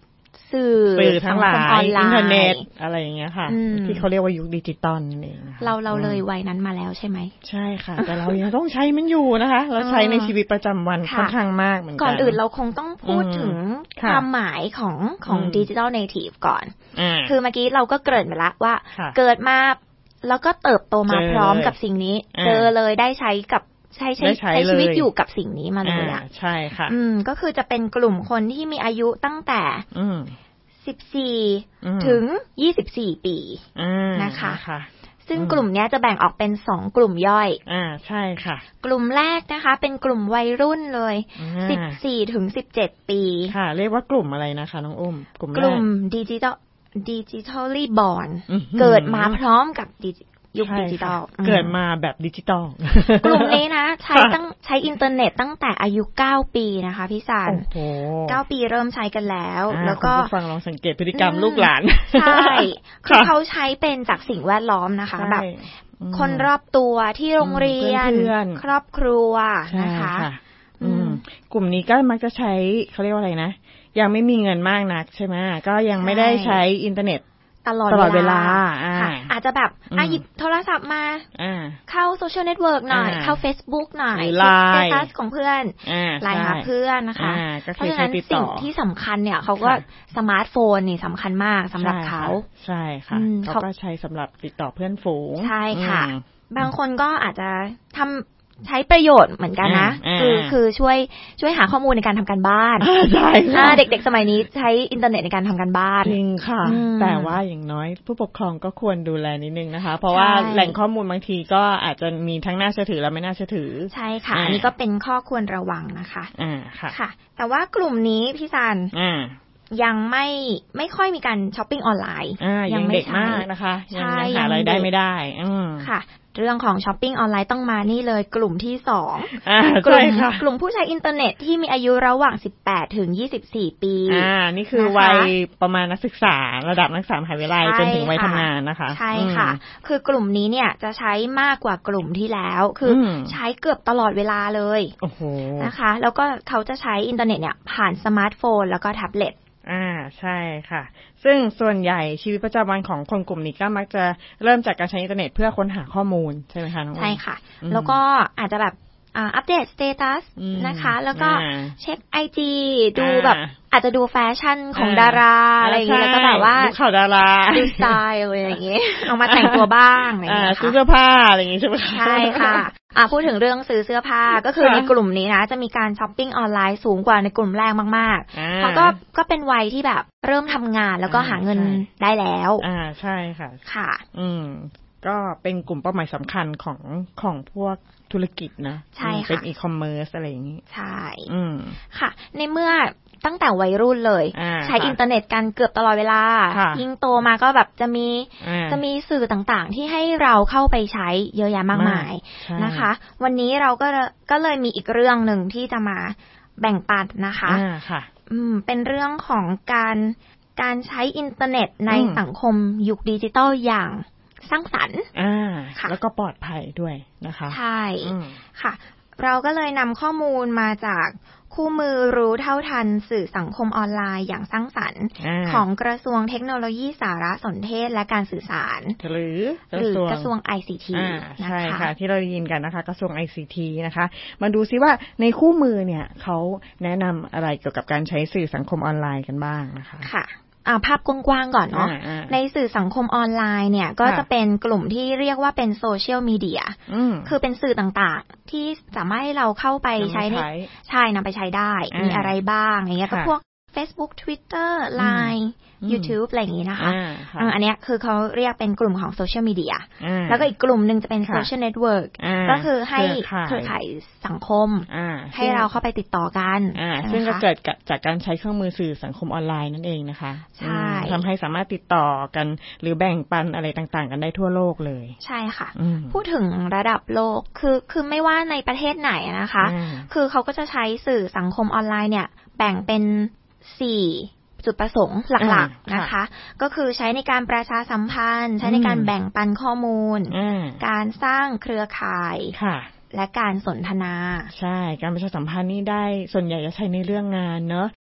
สื่อสื่อทั้งหลายอินเทอร์เน็ตอะไรอย่างเงี้ยค่ะที่เขาเรียกว่ายุคดิจิตอลนี่เราเราเลยวัยนั้นมาแล้วใช่ไหมใช่ค่ะแต่เรายังต้องใช้มันอยู่นะคะเราใช้ในชีวิตประจำวันค่อนข้างมากเหมือนกันก่อนอื่นเราคงต้องพูดถึงความหมายของของดิจิทัลเนทีฟก่อนคือเมื่อกี้เราก็เกริ่นไปแล้วว่าเกิดมาแล้วก็เติบโตมาพร้อมกับสิ่งนี้เจอเลยได้ใช้กับใช้ใช้ใช้ชีวิตอยู่กับสิ่งนี้มาเลยอ่ะใช่ค่ะอืมก็คือจะเป็นกลุ่มคนที่มีอายุตั้งแต่สิบสี่ถึงยี่สิบสี่ปีนะคะซึ่งกลุ่มนี้จะแบ่งออกเป็นสองกลุ่มย่อยอ่าใช่ค่ะกลุ่มแรกนะคะเป็นกลุ่มวัยรุ่นเลยสิบสี่ถึงสิบเจ็ดปีค่ะเรียกว่ากลุ่มอะไรนะคะน้องอุ้มกลุ่มกลุ่มดิจิทัลดิจิทัลลี่บอร์นเกิดมาพร้อมกับยุคดิจิตอลเกิดมาแบบดิจิตอลกลุ่มนี้นะใช้ตั้งใช้อินเทอร์เน็ตตั้งแต่อายุเก้าปีนะคะพี่สารเก้าปีเริ่มใช้กันแล้วแล้วก็ฟังลองสังเกตพฤติกรรมลูกหลานใช่คือเขาใช้เป็นจากสิ่งแวดล้อมนะคะแบบคนรอบตัวที่โรงเรียนครอบครัวนะคะกลุ่มนี้ก็มักจะใช้เขาเรียกว่าอะไรนะยังไม่มีเงินมากนักใช่ไหมก็ยังไม่ได้ใช้อินเทอร์เน็ตตลอดตลอดเวลาอาจจะแบบอ่ะหยิบโทรศัพท์มาเข้าโซเชียลเน็ตเวิร์กหน่อยเข้า Facebook หน่อยไลน์สเตตัสของเพื่อนไลน์หาเพื่อนนะคะเพราะฉะนั้นสิ่งที่สำคัญเนี่ยเขาก็สมาร์ทโฟนนี่สำคัญมากสำหรับเขาใช่ค่ะเขาก็ใช้สำหรับติดต่อเพื่อนฝูงใช่ค่ะบางคนก็อาจจะทำใช้ประโยชน์เหมือนกันนะคือคือช่วยช่วยหาข้อมูลในการทำการบ้านใช่ค่ะเด็กๆสมัยนี้ใช้อินเทอร์เน็ตในการทำการบ้านจริงค่ะแต่ว่าอย่างน้อยผู้ปกครองก็ควรดูแลนิดนึงนะคะเพราะว่าแหล่งข้อมูลบางทีก็อาจจะมีทั้งน่าเชื่อถือและไม่น่าเชื่อถือใช่ค่ะอันนี้ก็เป็นข้อควรระวังนะคะอ่าค่ะค่ะแต่ว่ากลุ่มนี้พี่ซันอ่ายังไม่ไม่ค่อยมีการช้อปปิ้งออนไลน์ยังเด็กมากนะคะยังหารายได้ไม่ได้ค่ะเรื่องของช้อปปิ้งออนไลน์ต้องมานี่เลยกลุ่มที่สองกลุ่มกลุ่มผู้ใช้อินเทอร์เน็ตที่มีอายุระหว่างสิบแปดถึงยี่สิบสี่ปีอ่านี่คือวัยประมาณนักศึกษาระดับนักศึกษามหาวิทยาลัยจนถึงวัยทำงานนะคะใช่ค่ะคือกลุ่มนี้เนี่ยจะใช้มากกว่ากลุ่มที่แล้วคือใช้เกือบตลอดเวลาเลยโอ้โหนะคะแล้วก็เขาจะใช้อินเทอร์เน็ตเนี่ยผ่านสมาร์ทโฟนแล้วก็แท็บเล็ตอ่าใช่ค่ะซึ่งส่วนใหญ่ชีวิตประจำวันของคนกลุ่มนี้ก็มักจะเริ่มจากการใช้อินเทอร์เน็ตเพื่อค้นหาข้อมูลใช่ไหมคะน้องใช่ค่ะแล้วก็อาจจะแบบอัปเดตสเตตัสนะคะแล้วก็เช็ค ไอ จี ดูแบบอาจจะดูแฟชั่นของดาราอะไรอย่างเงี้ยแล้วก็แบบว่าดูข่าวดาราดูสไตล์อะไรอย่างเงี้ยเอามาแต่งตัวบ้างอะไรอย่างเงี้ยซื้อเสื้อผ้าอะไรอย่างงี้ใช่ไหมใช่ค่ะอ่ะพูดถึงเรื่องซื้อเสื้อผ้าก็คือในกลุ่มนี้นะจะมีการช้อปปิ้งออนไลน์สูงกว่าในกลุ่มแรกมากๆเพราะก็ก็เป็นวัยที่แบบเริ่มทำงานแล้วก็หาเงินได้แล้วอ่าใช่ค่ะค่ะอืมก็เป็นกลุ่มเป้าหมายสำคัญของของพวกธุรกิจนะใช่ค่ะเป็นอีคอมเมิร์ซอะไรอย่างนี้ใช่อืมค่ะในเมื่อตั้งแต่วัยรุ่นเลยใช้อินเทอร์เน็ตกันเกือบตลอดเวลายิ่งโตมาก็แบบจะมีจะมีสื่อต่างๆที่ให้เราเข้าไปใช้เยอะแยะมากมายนะคะวันนี้เราก็ก็เลยมีอีกเรื่องหนึ่งที่จะมาแบ่งปันนะคะค่ะอืมเป็นเรื่องของการการใช้อินเทอร์เน็ตในสังคมยุคดิจิตอลอย่างสร้างสรรค์อ่าแล้วก็ปลอดภัยด้วยนะคะใช่ค่ะเราก็เลยนำข้อมูลมาจากคู่มือรู้เท่าทันสื่อสังคมออนไลน์อย่างสร้างสรรค์ของกระทรวงเทคโนโลยีสารสนเทศและการสื่อสารหรือหรือกระทรวง ไอ ซี ทีใช่ค่ะที่เราได้ยินกันนะคะกระทรวง ไอ ซี ที นะคะมาดูซิว่าในคู่มือเนี่ยเขาแนะนำอะไรเกี่ยวกับการใช้สื่อสังคมออนไลน์กันบ้างนะคะค่ะอ่าภาพกว้างๆก่อนเนาะในสื่อสังคมออนไลน์เนี่ยก็จะเป็นกลุ่มที่เรียกว่าเป็นโซเชียลมีเดียคือเป็นสื่อต่างๆที่สามารถให้เราเข้าไปใช้ใช่นำไปใช้ได้มีอะไรบ้างอย่างเงี้ยก็พวก Facebook Twitter ไลน์ YouTube อะไรอย่างงี้นะคะอันนี้คือเขาเรียกเป็นกลุ่มของโซเชียลมีเดียแล้วก็อีกกลุ่มนึงจะเป็นโซเชียลเน็ตเวิร์กก็คือให้เครือข่ายสังคมให้เราเข้าไปติดต่อกันซึ่งก็เกิดจากการใช้เครื่องมือสื่อสังคมออนไลน์นั่นเองนะคะใช่ทำให้สามารถติดต่อกันหรือแบ่งปันอะไรต่างๆกันได้ทั่วโลกเลยใช่ค่ะพูดถึงระดับโลกคือคือไม่ว่าในประเทศไหนนะคะคือเขาก็จะใช้สื่อสังคมออนไลน์เนี่ยแบ่งเป็นสี่จุดประสงค์หลักๆนะคะก็คือใช้ในการประชาสัมพันธ์ใช้ในการแบ่งปันข้อมูลการสร้างเครือข่ายและการสนทนาใช่การประชาสัมพันธ์นี่ได้ส่วนใหญ่จะใช้ในเรื่องงานเนอะ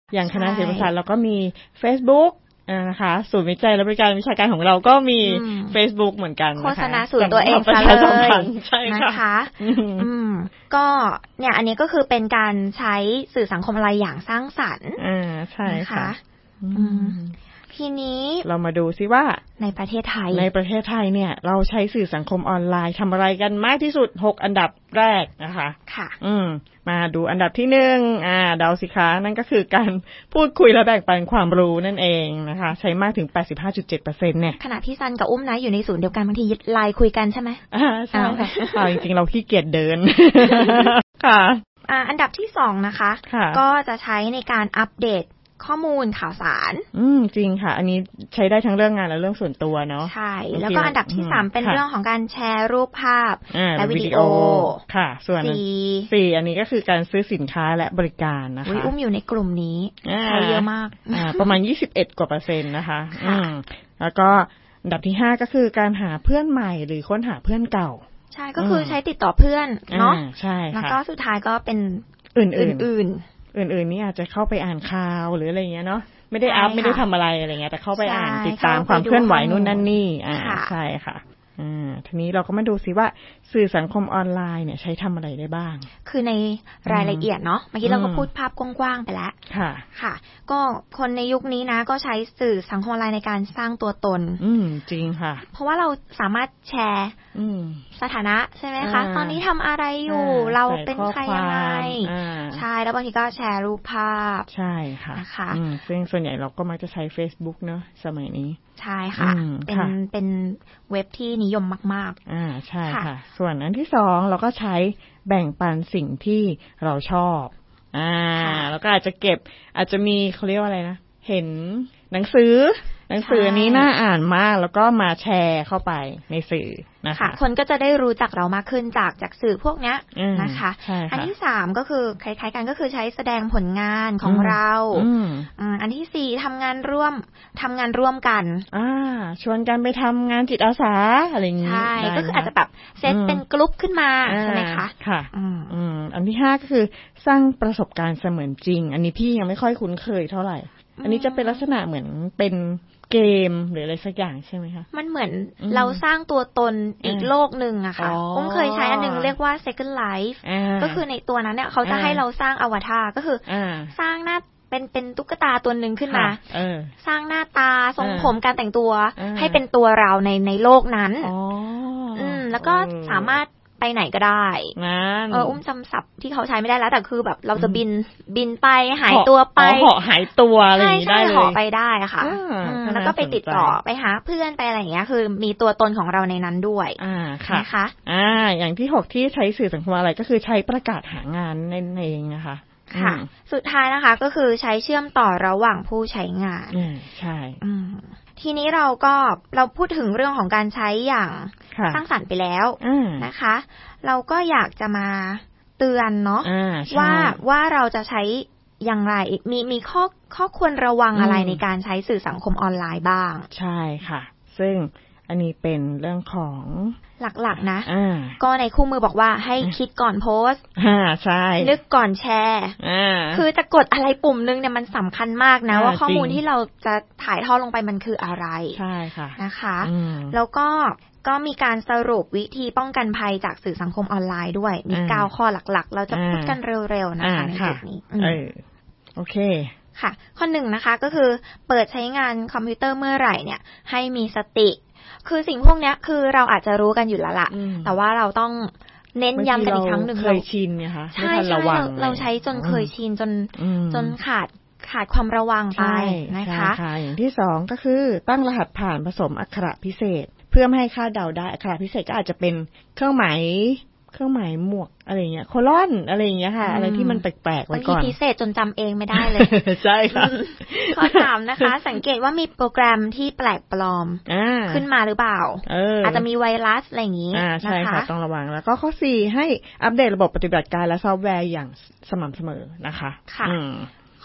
อย่างคณะศิลปศาสตร์เราก็มี Facebook นะคะศูนย์วิจัยและบริการวิชาการของเราก็มี Facebook เหมือนกันนะคะโฆษณาศูนย์ตัวเองซะเลยนะคะอืมก็เนี่ยอันนี้ก็คือเป็นการใช้สื่อสังคมออนไลน์อย่างสร้างสรรค์อ่าใช่ค่ะอืมทีนี้เรามาดูซิว่าในประเทศไทยในประเทศไทยเนี่ยเราใช้สื่อสังคมออนไลน์ทำอะไรกันมากที่สุดหกอันดับแรกนะคะค่ะอืมมาดูอันดับที่หนึ่งอ่าเดาสิคะนั่นก็คือการพูดคุยและแบ่งปันความรู้นั่นเองนะคะใช้มากถึง แปดสิบห้าจุดเจ็ดเปอร์เซ็นต์ เนี่ยขณะที่ซันกับอุ้มนะอยู่ในศูนย์เดียวกันบางทีไลน์คุยกันใช่ไหมอ่าใช่ค่ะจริงๆเราขี้เกียจเดินค่ะอ่าอันดับที่สองนะคะก็จะใช้ในการอัปเดตข้อมูลข่าวสารอืมจริงค่ะอันนี้ใช้ได้ทั้งเรื่องงานและเรื่องส่วนตัวเนาะใช่แล้วก็อันดับที่สามเป็นเรื่องของการแชร์รูปภาพและวิดีโอค่ะส่วนสี่อันนี้ก็คือการซื้อสินค้าและบริการนะคะอุ้มอยู่ในกลุ่มนี้ใช้เยอะมากอ่าประมาณยี่สิบเอ็ดกว่าเปอร์เซ็นต์นะคะอืมแล้วก็อันดับที่ห้าก็คือการหาเพื่อนใหม่หรือค้นหาเพื่อนเก่าใช่ก็คือใช้ติดต่อเพื่อนเนาะใช่ค่ะแล้วก็สุดท้ายก็เป็นอื่นๆอื่นๆนี่อาจจะเข้าไปอ่านข่าวหรืออะไรเงี้ยเนาะไม่ได้อัพไม่ได้ทำอะไรอะไรเงี้ยแต่เข้าไปอ่านติดตามความเคลื่อนไหวนู่นนั่นนี่อ่าใช่ค่ะอ่าทีนี้เราก็มาดูซิว่าสื่อสังคมออนไลน์เนี่ยใช้ทำอะไรได้บ้างคือในรายละเอียดเนาะเมื่อกี้เราก็พูดภาพกว้างๆไปแล้วค่ะค่ะก็คนในยุคนี้นะก็ใช้สื่อสังคมออนไลน์ในการสร้างตัวตนอืมจริงค่ะเพราะว่าเราสามารถแชร์สถานะใช่ไหมคะตอนนี้ทำอะไรอยู่เราเป็นใครยังไงใช่แล้วบางทีก็แชร์รูปภาพใช่ค่ะนะคะซึ่งส่วนใหญ่เราก็มักจะใช้ Facebook เนอะสมัยนี้ใช่ค่ะเป็นเป็นเว็บที่นิยมมากๆอ่าใช่ค่ะส่วนอันที่สองเราก็ใช้แบ่งปันสิ่งที่เราชอบอ่าแล้วก็อาจจะเก็บอาจจะมีเขาเรียกว่าอะไรนะเห็นหนังสือหนังสือนี้น่าอ่านมากแล้วก็มาแชร์เข้าไปในสื่อนะคะคนก็จะได้รู้จักเรามากขึ้นจากจากสื่อพวกนี้นะคะอันที่สามก็คือคล้ายๆกันก็คือใช้แสดงผลงานของเราอันที่สี่ทำงานร่วมทำงานร่วมกันอ่าชวนกันไปทำงานจิตอาสาอะไรอย่างนี้ใช่ก็คืออาจจะแบบเซตเป็นกลุ่มขึ้นมาใช่ไหมคะค่ะอืมอันที่ห้าก็คือสร้างประสบการณ์เสมือนจริงอันนี้พี่ยังไม่ค่อยคุ้นเคยเท่าไหร่อันนี้จะเป็นลักษณะเหมือนเป็นเกมหรืออะไรสักอย่างใช่ไหมคะมันเหมือนเราสร้างตัวตนอีกโลกหนึ่งอะค่ะผมเคยใช้อันนึงเรียกว่า Second Life ก็คือในตัวนั้นเนี่ยเขาจะให้เราสร้างอวตารก็คือสร้างหน้าเป็นเป็นตุ๊กตาตัวหนึ่งขึ้นมาสร้างหน้าตาทรงผมการแต่งตัวให้เป็นตัวเราในในโลกนั้นอืมแล้วก็สามารถไปไหนก็ได้เอออุ้มจำศัพท์ที่เขาใช้ไม่ได้แล้วแต่คือแบบเราจะบินบินไปหายตัวไปเหาะหายตัวอะไรอย่างนี้ได้เลยเหาะไปได้ค่ะแล้วก็ไปติดต่อไปหาเพื่อนไปอะไรอย่างเงี้ยคือมีตัวตนของเราในนั้นด้วยนะคะอ่าอย่างที่หกที่ใช้สื่อสังคมอะไรก็คือใช้ประกาศหางานนั่นเองนะคะค่ะสุดท้ายนะคะก็คือใช้เชื่อมต่อระหว่างผู้ใช้งานอืมใช่ทีนี้เราก็เราพูดถึงเรื่องของการใช้อย่างสร้างสรรค์ไปแล้วนะคะเราก็อยากจะมาเตือนเนาะว่าว่าเราจะใช้อย่างไรมีมีข้อข้อควรระวังอะไรในการใช้สื่อสังคมออนไลน์บ้างใช่ค่ะซึ่งอันนี้เป็นเรื่องของหลักๆนะก็ในคู่มือบอกว่าให้คิดก่อนโพสต์ใช่นึกก่อนแชร์คือจะกดอะไรปุ่มนึงเนี่ยมันสำคัญมากนะว่าข้อมูลที่เราจะถ่ายทอดลงไปมันคืออะไรใช่ค่ะนะคะแล้วก็ก็มีการสรุปวิธีป้องกันภัยจากสื่อสังคมออนไลน์ด้วยมีเก้าข้อหลักๆเราจะพูดกันเร็วๆนะคะในจุดนี้โอเคค่ะข้อหนึ่งนะคะก็คือเปิดใช้งานคอมพิวเตอร์เมื่อไหร่เนี่ยให้มีสติคือสิ่งพวกนี้คือเราอาจจะรู้กันอยู่แล้วล่ะแต่ว่าเราต้องเน้นย้ำกันอีกครั้งหนึ่งเคยชินไงคะใช่ใช่เราใช้จนเคยชินจนจนขาดขาดความระวังไปนะคะอย่างที่สองก็คือตั้งรหัสผ่านผสมอักขระพิเศษเพื่อไม่ให้คาดเดาได้อักขระพิเศษก็อาจจะเป็นเครื่องหมายเครื่องหมายหมวกอะไรเงี้ยโคลอนอะไรอย่างเงี้ยค่ะอะไรที่มันแปลกๆไว้ก่อนบางทีพิเศษจนจำเองไม่ได้เลยใช่ค่ะข้อสามนะคะสังเกตว่ามีโปรแกรมที่แปลกปลอมขึ้นมาหรือเปล่าอาจจะมีไวรัสอะไรอย่างงี้ใช่ค่ะต้องระวังแล้วก็ข้อสี่ให้อัปเดตระบบปฏิบัติการและซอฟต์แวร์อย่างสม่ำเสมอนะคะค่ะข้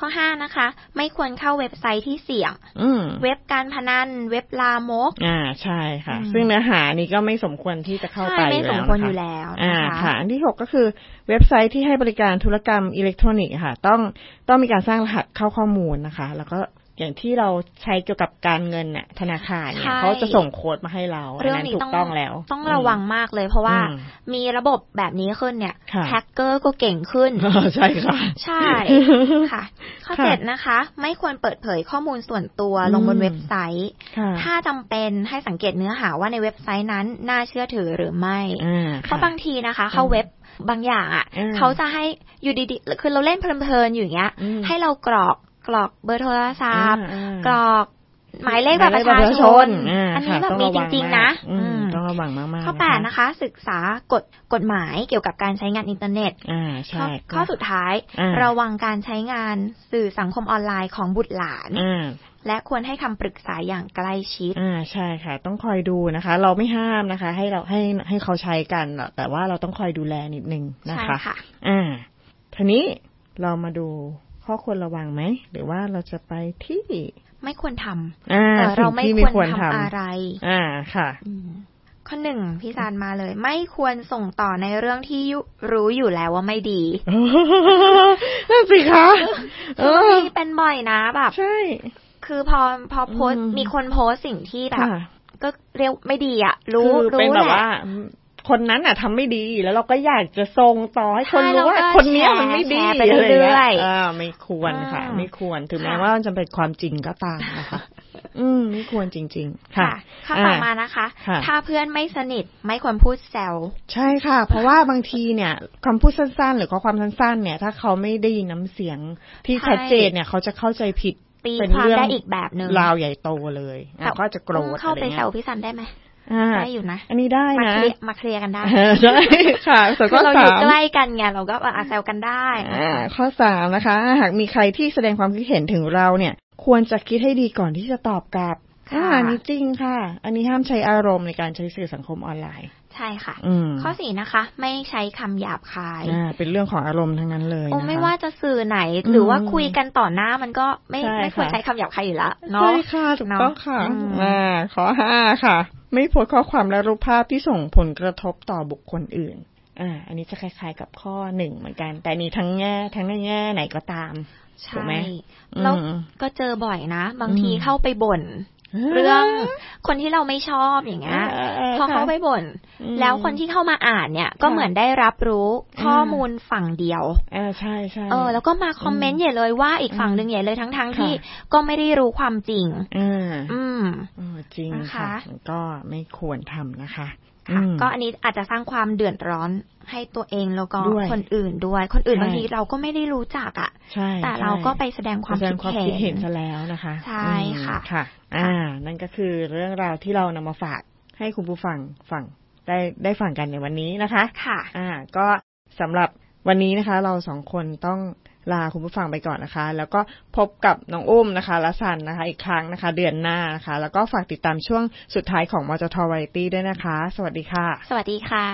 ข้อห้านะคะไม่ควรเข้าเว็บไซต์ที่เสี่ยงเว็บการพนันเว็บลามกอ่าใช่ค่ะซึ่งเนื้อหานี้ก็ไม่สมควรที่จะเข้าไปไม่สมควรอยู่แล้วอ่าค่ะอันที่หกก็คือเว็บไซต์ที่ให้บริการธุรกรรมอิเล็กทรอนิกส์ค่ะต้องต้องมีการสร้างรหัสเข้าข้อมูลนะคะแล้วก็อย่างที่เราใช้เกี่ยวกับการเงินน่ะธนาคารเนี่ยเขาจะส่งโค้ดมาให้เราอันนั้นถูกต้องแล้วต้องระวังมากเลยเพราะว่ามีระบบแบบนี้ขึ้นเนี่ยแฮกเกอร์ก็เก่งขึ้นใช่ค่ะใช่ค่ะข้อเจ็ดนะคะไม่ควรเปิดเผยข้อมูลส่วนตัวลงบนเว็บไซต์ถ้าจำเป็นให้สังเกตเนื้อหาว่าในเว็บไซต์นั้นน่าเชื่อถือหรือไม่เพราะบางทีนะคะเข้าเว็บบางอย่างอ่ะเขาจะให้อยู่ดีๆคือเราเล่นเพลินๆอยู่อย่างเงี้ยให้เรากรอกกรอกเบอร์โทรศัพท์กรอกหมายเลขบัตรประชาชนอันนี้แบบมีจริงๆนะต้องระวังมากๆข้อแปดนะคะศึกษากฎกฎหมายเกี่ยวกับการใช้งานอินเทอร์เน็ตข้อสุดท้ายระวังการใช้งานสื่อสังคมออนไลน์ของบุตรหลานและควรให้คำปรึกษาอย่างใกล้ชิดอ่าใช่ค่ะต้องคอยดูนะคะเราไม่ห้ามนะคะให้เราให้ให้เขาใช้กันแต่ว่าเราต้องคอยดูแลนิดนึงนะคะใช่ค่ะอ่าทีนี้เรามาดูข้อควรระวังไหมหรือว่าเราจะไปที่ไม่ควรทำอ่าเราไม่ควรทำอะไรอ่าค่ะข้อหนึ่งพี่ซานมาเลยไม่ควรส่งต่อในเรื่องที่รู้อยู่แล้วว่าไม่ดีนั่นสิคะเออนี่เป็นบ่อยนะแบบใช่คือพอพอโพสมีคนโพสสิ่งที่แบบก็เรียกไม่ดีอ่ะรู้รู้แหละคนนั้นอ่ะทำไม่ดีแล้วเราก็อยากจะส่งต่อให้คนรู้ว่าคนนี้มันไม่ดีไปเรื่อยๆอ่าไม่ควรค่ะไม่ควรถึงแม้ว่ามันจะเป็นความจริงก็ตามนะคะอืมไม่ควรจริงๆค่ะข้อต่อมานะคะถ้าเพื่อนไม่สนิทไม่ควรพูดแซวใช่ค่ะเพราะว่าบางทีเนี่ยคำพูดสั้นๆหรือข้อความสั้นๆเนี่ยถ้าเขาไม่ได้ยินน้ำเสียงที่ชัดเจนเนี่ยเขาจะเข้าใจผิดเป็นเรื่องได้อีกแบบนึงราวใหญ่โตเลยก็จะโกรธอะไรเงี้ยเข้าไปแซวพี่ซันได้ไหมได้อยู่นะอันนี้ได้นะมาเคลียร์กันได้ใช่ค่ะข้อสามเราอยู่ใกล้กันไงเราก็อาแซวกันได้ข้อสามนะคะหากมีใครที่แสดงความคิดเห็นถึงเราเนี่ยควรจะคิดให้ดีก่อนที่จะตอบกลับอันนี้จริงค่ะอันนี้ห้ามใช้อารมณ์ในการใช้สื่อสังคมออนไลน์ใช่ค่ะข้อสี่นะคะไม่ใช้คำหยาบคายเป็นเรื่องของอารมณ์ทั้งนั้นเลยนะคะไม่ว่าจะสื่อไหนหรือว่าคุยกันต่อหน้ามันก็ไม่ไม่ควรใช้คำหยาบคายอยู่แล้วเนาะใช่ค่ะถูกต้องค่ะข้อห้าค่ะไม่โพสต์ข้อความและรูปภาพที่ส่งผลกระทบต่อบุคคลอื่นอ่าอันนี้จะคล้ายๆกับข้อหนึ่งเหมือนกันแต่นี้ทั้งแง่ทั้งในแง่ไหนก็ตามถูกไหมแล้วก็เจอบ่อยนะบางทีเข้าไปบ่นเรื่องคนที่เราไม่ชอบอย่างเงี้ยพอเข้าไปบ่นแล้วคนที่เข้ามาอ่านเนี่ยก็เหมือนได้รับรู้ข้อมูลฝั่งเดียวเออใช่ใช่เออแล้วก็มาคอมเมนต์ใหญ่เลยว่าอีกฝั่งนึงใหญ่เลยทั้งๆที่ก็ไม่ได้รู้ความจริงอืมอืมจริงค่ะก็ไม่ควรทำนะคะก็อันนี้อาจจะสร้างความเดือดร้อนให้ตัวเองแล้วก็คนอื่นด้วยคนอื่นบางทีเราก็ไม่ได้รู้จักอ่ะแต่เราก็ไปแสดงความคิดเห็นซะแล้วนะคะใช่ค่ะค่ะอ่านั่นก็คือเรื่องราวที่เรานำมาฝากให้คุณผู้ฟังฟังได้ได้ฟังกันในวันนี้นะคะค่ะอ่าก็สำหรับวันนี้นะคะเราสองคนต้องลาคุณผู้ฟังไปก่อนนะคะแล้วก็พบกับน้องอุ้มนะคะและซันนะคะอีกครั้งนะคะเดือนหน้านะคะแล้วก็ฝากติดตามช่วงสุดท้ายของมจท Variety ด้วยนะคะสวัสดีค่ะสวัสดีค่ะ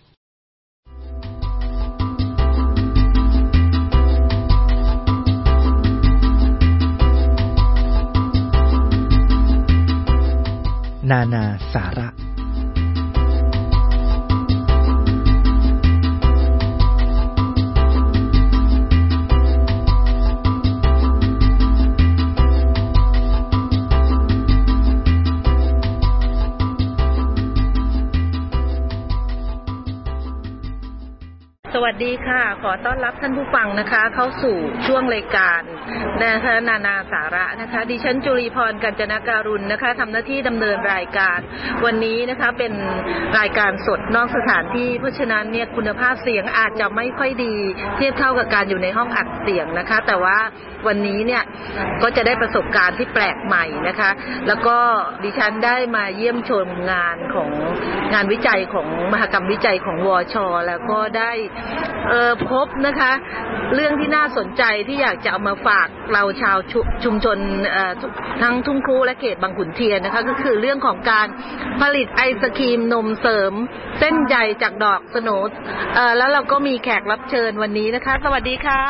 นานาสาระสวัสดีค่ะขอต้อนรับท่านผู้ฟังนะคะเข้าสู่ช่วงรายการนะคะนานาสาระนะคะดิฉันจุลีพรกัญจนการุณนะคะทำหน้าที่ดำเนินรายการวันนี้นะคะเป็นรายการสดนอกสถานที่เพราะฉะนั้นเนี่ยคุณภาพเสียงอาจจะไม่ค่อยดีเทียบเท่ากับการอยู่ในห้องอัดเสียงนะคะแต่ว่าวันนี้เนี่ยก็จะได้ประสบการณ์ที่แปลกใหม่นะคะแล้วก็ดิฉันได้มาเยี่ยมชมงานของงานวิจัยของมหกรรมวิจัยของวช.แล้วก็ได้เอ่อพบนะคะเรื่องที่น่าสนใจที่อยากจะเอามาฝากเราชาวชุมชนเอ่อทั้งทุ่งครูและเขตบางขุนเทียนนะคะก็คือเรื่องของการผลิตไอศกรีมนมเสริมเส้นใยจากดอกสโนว์เอ่อแล้วเราก็มีแขกรับเชิญวันนี้นะคะสวัสดีค่ะอา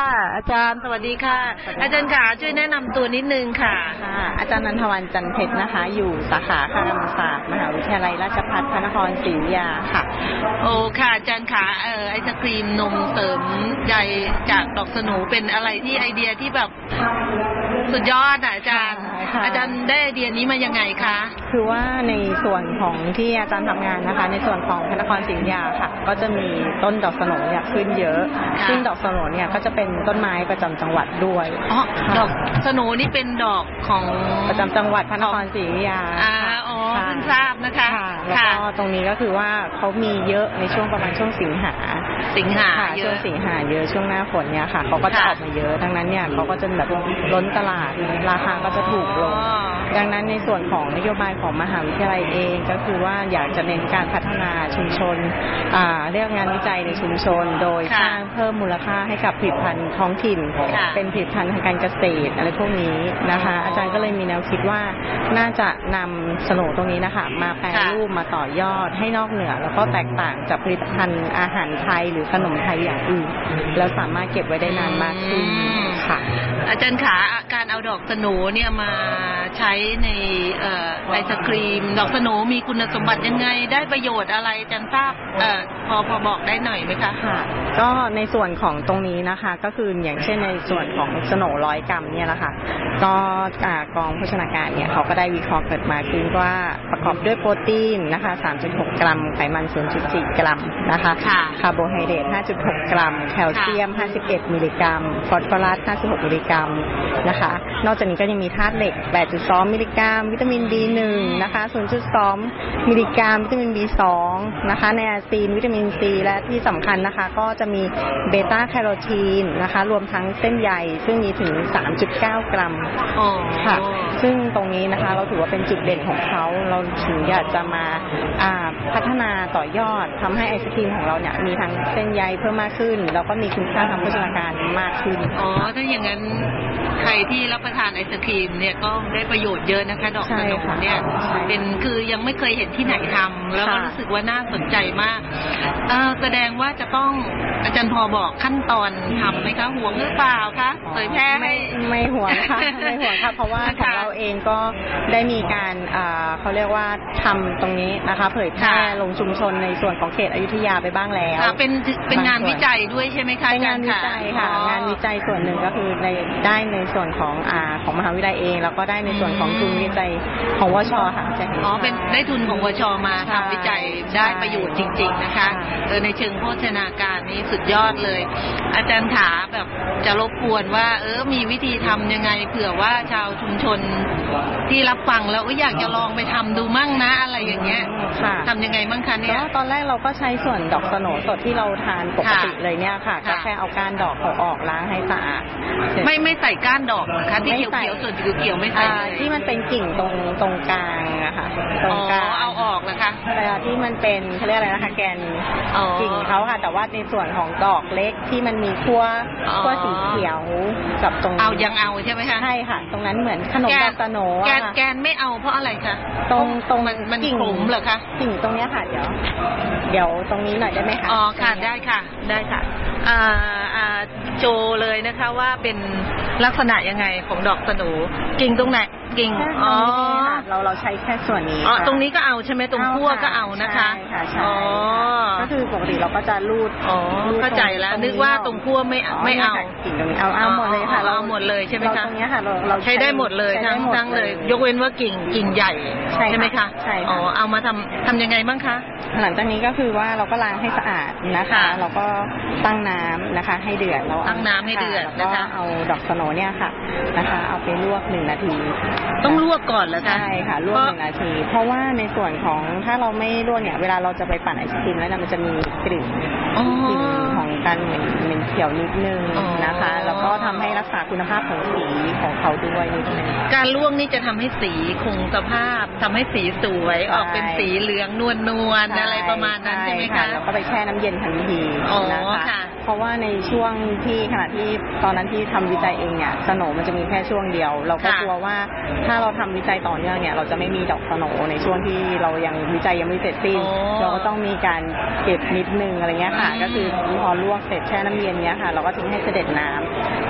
อาจารย์สวัสดีค่ะอาจารย์ขาช่วยแนะนำตัวนิดนึงค่ะค่ะอาจารย์นันทวันจันเพชรนะคะอยู่สาขาคารมศาสตร์มหาวิทยาลัยราชภัฏพระนครศรีอยุธยาค่ะโอ้ค่ะอาจารย์ขาเอ่อไอศครีมนมเสริมใยจากดอกสโหนเป็นอะไรที่ไอเดียที่แบบสุดยอดอ่ะอาจารย์อาจารย์ได้ไอเดียนี้มายังไงคะคือว่าในส่วนของที่อาจารย์ทำงานนะคะในส่วนของพระนครศรีอยุธยาค่ะก็จะมีต้นดอกสโหนเนี่ยขึ้นเยอะซึ่งดอกสโหนเนี่ยก็จะเป็นต้นไม้ประจำจังหวัดด้วยอ๋อดอกสโหนนี่เป็นดอกของประจำจังหวัดพระนครศรีอยุธยาอ่าอ๋อเพิ่งทราบนะคะแล้วก็ตรงนี้ก็คือว่าเขามีเยอะในช่วงประมาณช่วงสิงหาสิงหาช่วงสิงหาเยอะช่วงหน้าฝนเนี่ยค่ะเขาก็จะออกมาเยอะดังนั้นเนี่ยเขาก็จะแบบล้นตลาดราคาก็จะถูกลงดังนั้นในส่วนของนโยบายของมหาวิทยาลัยเองก็คือว่าอยากจะเน้นการพัฒนาชุมชนเรื่องงานวิจัยในชุมชนโดยสร้างเพิ่มมูลค่าให้กับผลิตภัณฑ์ท้องถิ่นเป็นผลิตภัณฑ์ทางการเกษตรอะไรพวกนี้นะคะอาจารย์ก็เลยมีแนวคิดว่าน่าจะนำสโหนตรงนี้นะคะมาแปรรูปมาต่อยอดให้นอกเหนือแล้วก็แตกต่างจากผลิตภัณฑ์อาหารไทยหรือขนมไทยอย่างอื่นแล้วสามารถเก็บไว้ได้นานมากขึ้นค่ะอาจารย์ขาการเอาดอกสโหนเนี่ยมาใช้ในไอศครีมดอกสโหนมีคุณสมบัติยังไงได้ประโยชน์อะไรอาจารย์ทราบพอพอบอกได้หน่อยไหมคะค่ะก็ในส่วนของตรงนี้นะคะก็คืออย่างเช่นในส่วนของสโหนร้อยกรัมเนี่ยนะคะก็กองโภชนาการเนี่ยเขาก็ได้วิเคราะห์เกิดมาคือว่าประกอบด้วยโปรตีนนะคะ สามจุดหก กรัมไขมัน ศูนย์จุดสี่ กรัมนะคะคาร์โบไฮเดรต ห้าจุดหก กรัมแคลเซียมห้าสิบเอ็ดมิลลิกรัมฟอสฟอรัสห้าสิบหกมิลลิกรัมนะคะนอกจากนี้ก็ยังมีธาตุเหล็ก แปดจุดสอง มิลลิกรัมวิตามิน บี หนึ่ง นะคะ ศูนย์จุดสอง มิลลิกรัมวิตามิน บี สอง นะคะไนอาซีนวิตามิน ซี และที่สำคัญนะคะก็จะมีเบต้าแคโรทีนนะคะรวมทั้งเส้นใยซึ่งมีถึง สามจุดเก้า กรัมค่ะซึ่งตรงนี้นะคะเราถือว่าเป็นจุดเด่นของเขาเราถึงอยากจะมาพัฒนาต่อยอดทำให้ไอศกรีมของเราเนี่ยมีทั้งเส้นใยเพิ่มมากขึ้นแล้วก็มีคุณค่าทางโภชนาการมากขึ้นอ๋อถ้าอย่างนั้นใครที่รับประทานไอศกรีมเนี่ยก็ได้ประโยชน์เยอะนะคะดอกสโหนเนี่ยเป็นคือยังไม่เคยเห็นที่ไหนทำแล้วก็รู้สึกว่าน่าสนใจมากแสดงว่าจะต้องอาจารย์พอบอกขั้นตอนทำไหมคะห่วงหรือเปล่าคะเผยแพร่ไม่ไม่ห่วงค่ะไม่ห่วงค่ะเพราะว่าของเราเองก็ได้มีการเขาเรียกว่าทำตรงนี้นะคะเผยแพร่ลงชุมชนในส่วนของเขตอยุธยาไปบ้างแล้วเป็นเป็นงานวิจัยด้วยใช่ไหมคะเป็นงานวิจัยค่ะงานวิจัยส่วนหนึ่งก็คือในได้ในส่วนของอ่าของมหาวิทยาลัยเองแล้วก็ได้ในส่วนของทุนวิจัยของวช.ค่ะอ๋อเป็นได้ทุนของวช.มาทำวิจัยได้ประโยชน์จริงๆนะคะเออในเชิงโภชนาการนี้สุดยอดเลยอาจารย์ถาแบบจะรบกวนว่าเออมีวิธีทำยังไงเผื่อว่าชาวชุมชนที่รับฟังแล้วอยากจะลองไปทำดูมั่งนะอะไรอย่างเงี้ยทำยังไงมั่งคะเนี่ยตอนแรกเราก็ใช้ส่วนดอกสโหนสดที่เราทานปกติเลยเนี่ยค่ะก็แค่เอาก้านดอกเขาออกล้างให้สะอาดไม่ไม่ใส่ก้านดอกนะคะที่เขียวเขียวส่วนเขียวไม่ใส่ที่มันเป็นกิ่งตรงตรงกลางอะค่ะตรงกลางเอาออกนะคะแต่ที่มันเป็นเขาเรียกอะไรนะคะแกนกิ่งเขาค่ะแต่ว่าในส่วนของดอกเล็กที่มันมีขั้วขั้วสีเขียวกับตรงเอายังเอาใช่ไหมคะใช่ค่ะตรงนั้นเหมือนขนมดอกสโหนแกนแกนไม่เอาเพราะอะไรคะตรงตรงมันมันกลุ่มเหรอคะกิ่งตรงนี้ค่ะเดี๋ยวเดี๋ยวตรงนี้หน่อยได้ไหมคะอ๋อค่ะได้ค่ะได้ค่ะอ่าอ่าโจเลยนะคะว่าเป็นลักษณะยังไงของดอกสโหนกิ่งตรงไหนกิ่งอ๋อเราเราใช้แค่ส่วนนี้อ๋อตรงนี้ก็เอาใช่ไหมตรงขั้วก็เอานะคะใช่ค่ะใช่ก็คือปกติเราก็จะรูดอ๋อเข้าใจแล้วนึกว่าตรงขั้วไม่ไม่เอากิ่งตรงนี้เอาเอาหมดเลยค่ะเราเอาหมดเลยใช่ไหมคะตรงนี้ค่ะเราเราใช้ได้หมดเลยทั้งทั้งเลยยกเว้นว่ากิ่งกิ่งใหญ่ใช่ไหมคะใช่อ๋อเอามาทำทำยังไงบ้างคะหลังจากนี้ก็คือว่าเราก็ล้างให้สะอาดนะคะเราก็ตั้งน้ำนะคะให้เดือดเราตั้งน้ำให้เดือดนะคะเอาดอกสโหนเนี่ยค่ะนะคะเอาไปลวกหนึ่งนาทีต้องลวกก่อนเหรอคะใช่ค่ะลวกหนึ่งนาทีเพราะว่าในส่วนของถ้าเราไม่ลวกเนี่ยเวลาเราจะไปปั่นไอศกรีมแล้วมันจะมีกลิ่นกลิ่นของการเหม็นเหม็นเขียวนิดนึงนะคะแล้วก็ทำให้รักษาคุณภาพของสีของเขาด้วยนิดนึงการลวกนี่จะทำให้สีคงสภาพทำให้สีสวยออกเป็นสีเหลืองนวลนวลอะไรประมาณนั้นใช่ไหมคะแล้วก็ไปแช่น้ำเย็นทันทีนะคะเพราะว่าในช่วงที่ขณะที่ตอนนั้นที่ทำวิจัยเองเนี่ยสโหนมันจะมีแค่ช่วงเดียวเราก็กลัวว่าถ้าเราทำวิจัยต่อเนื่องเนี่ยเราจะไม่มีดอกสโหนในช่วงที่เรายังวิจัยยังไม่เสร็จสิ้นเราก็ต้องมีการเก็บนิดนึงอะไรเงี้ยค่ะก็คือพอลวกเสร็จแช่น้ำเย็นเนี้ยค่ะเราก็ทิ้งให้เสด็จน้ำ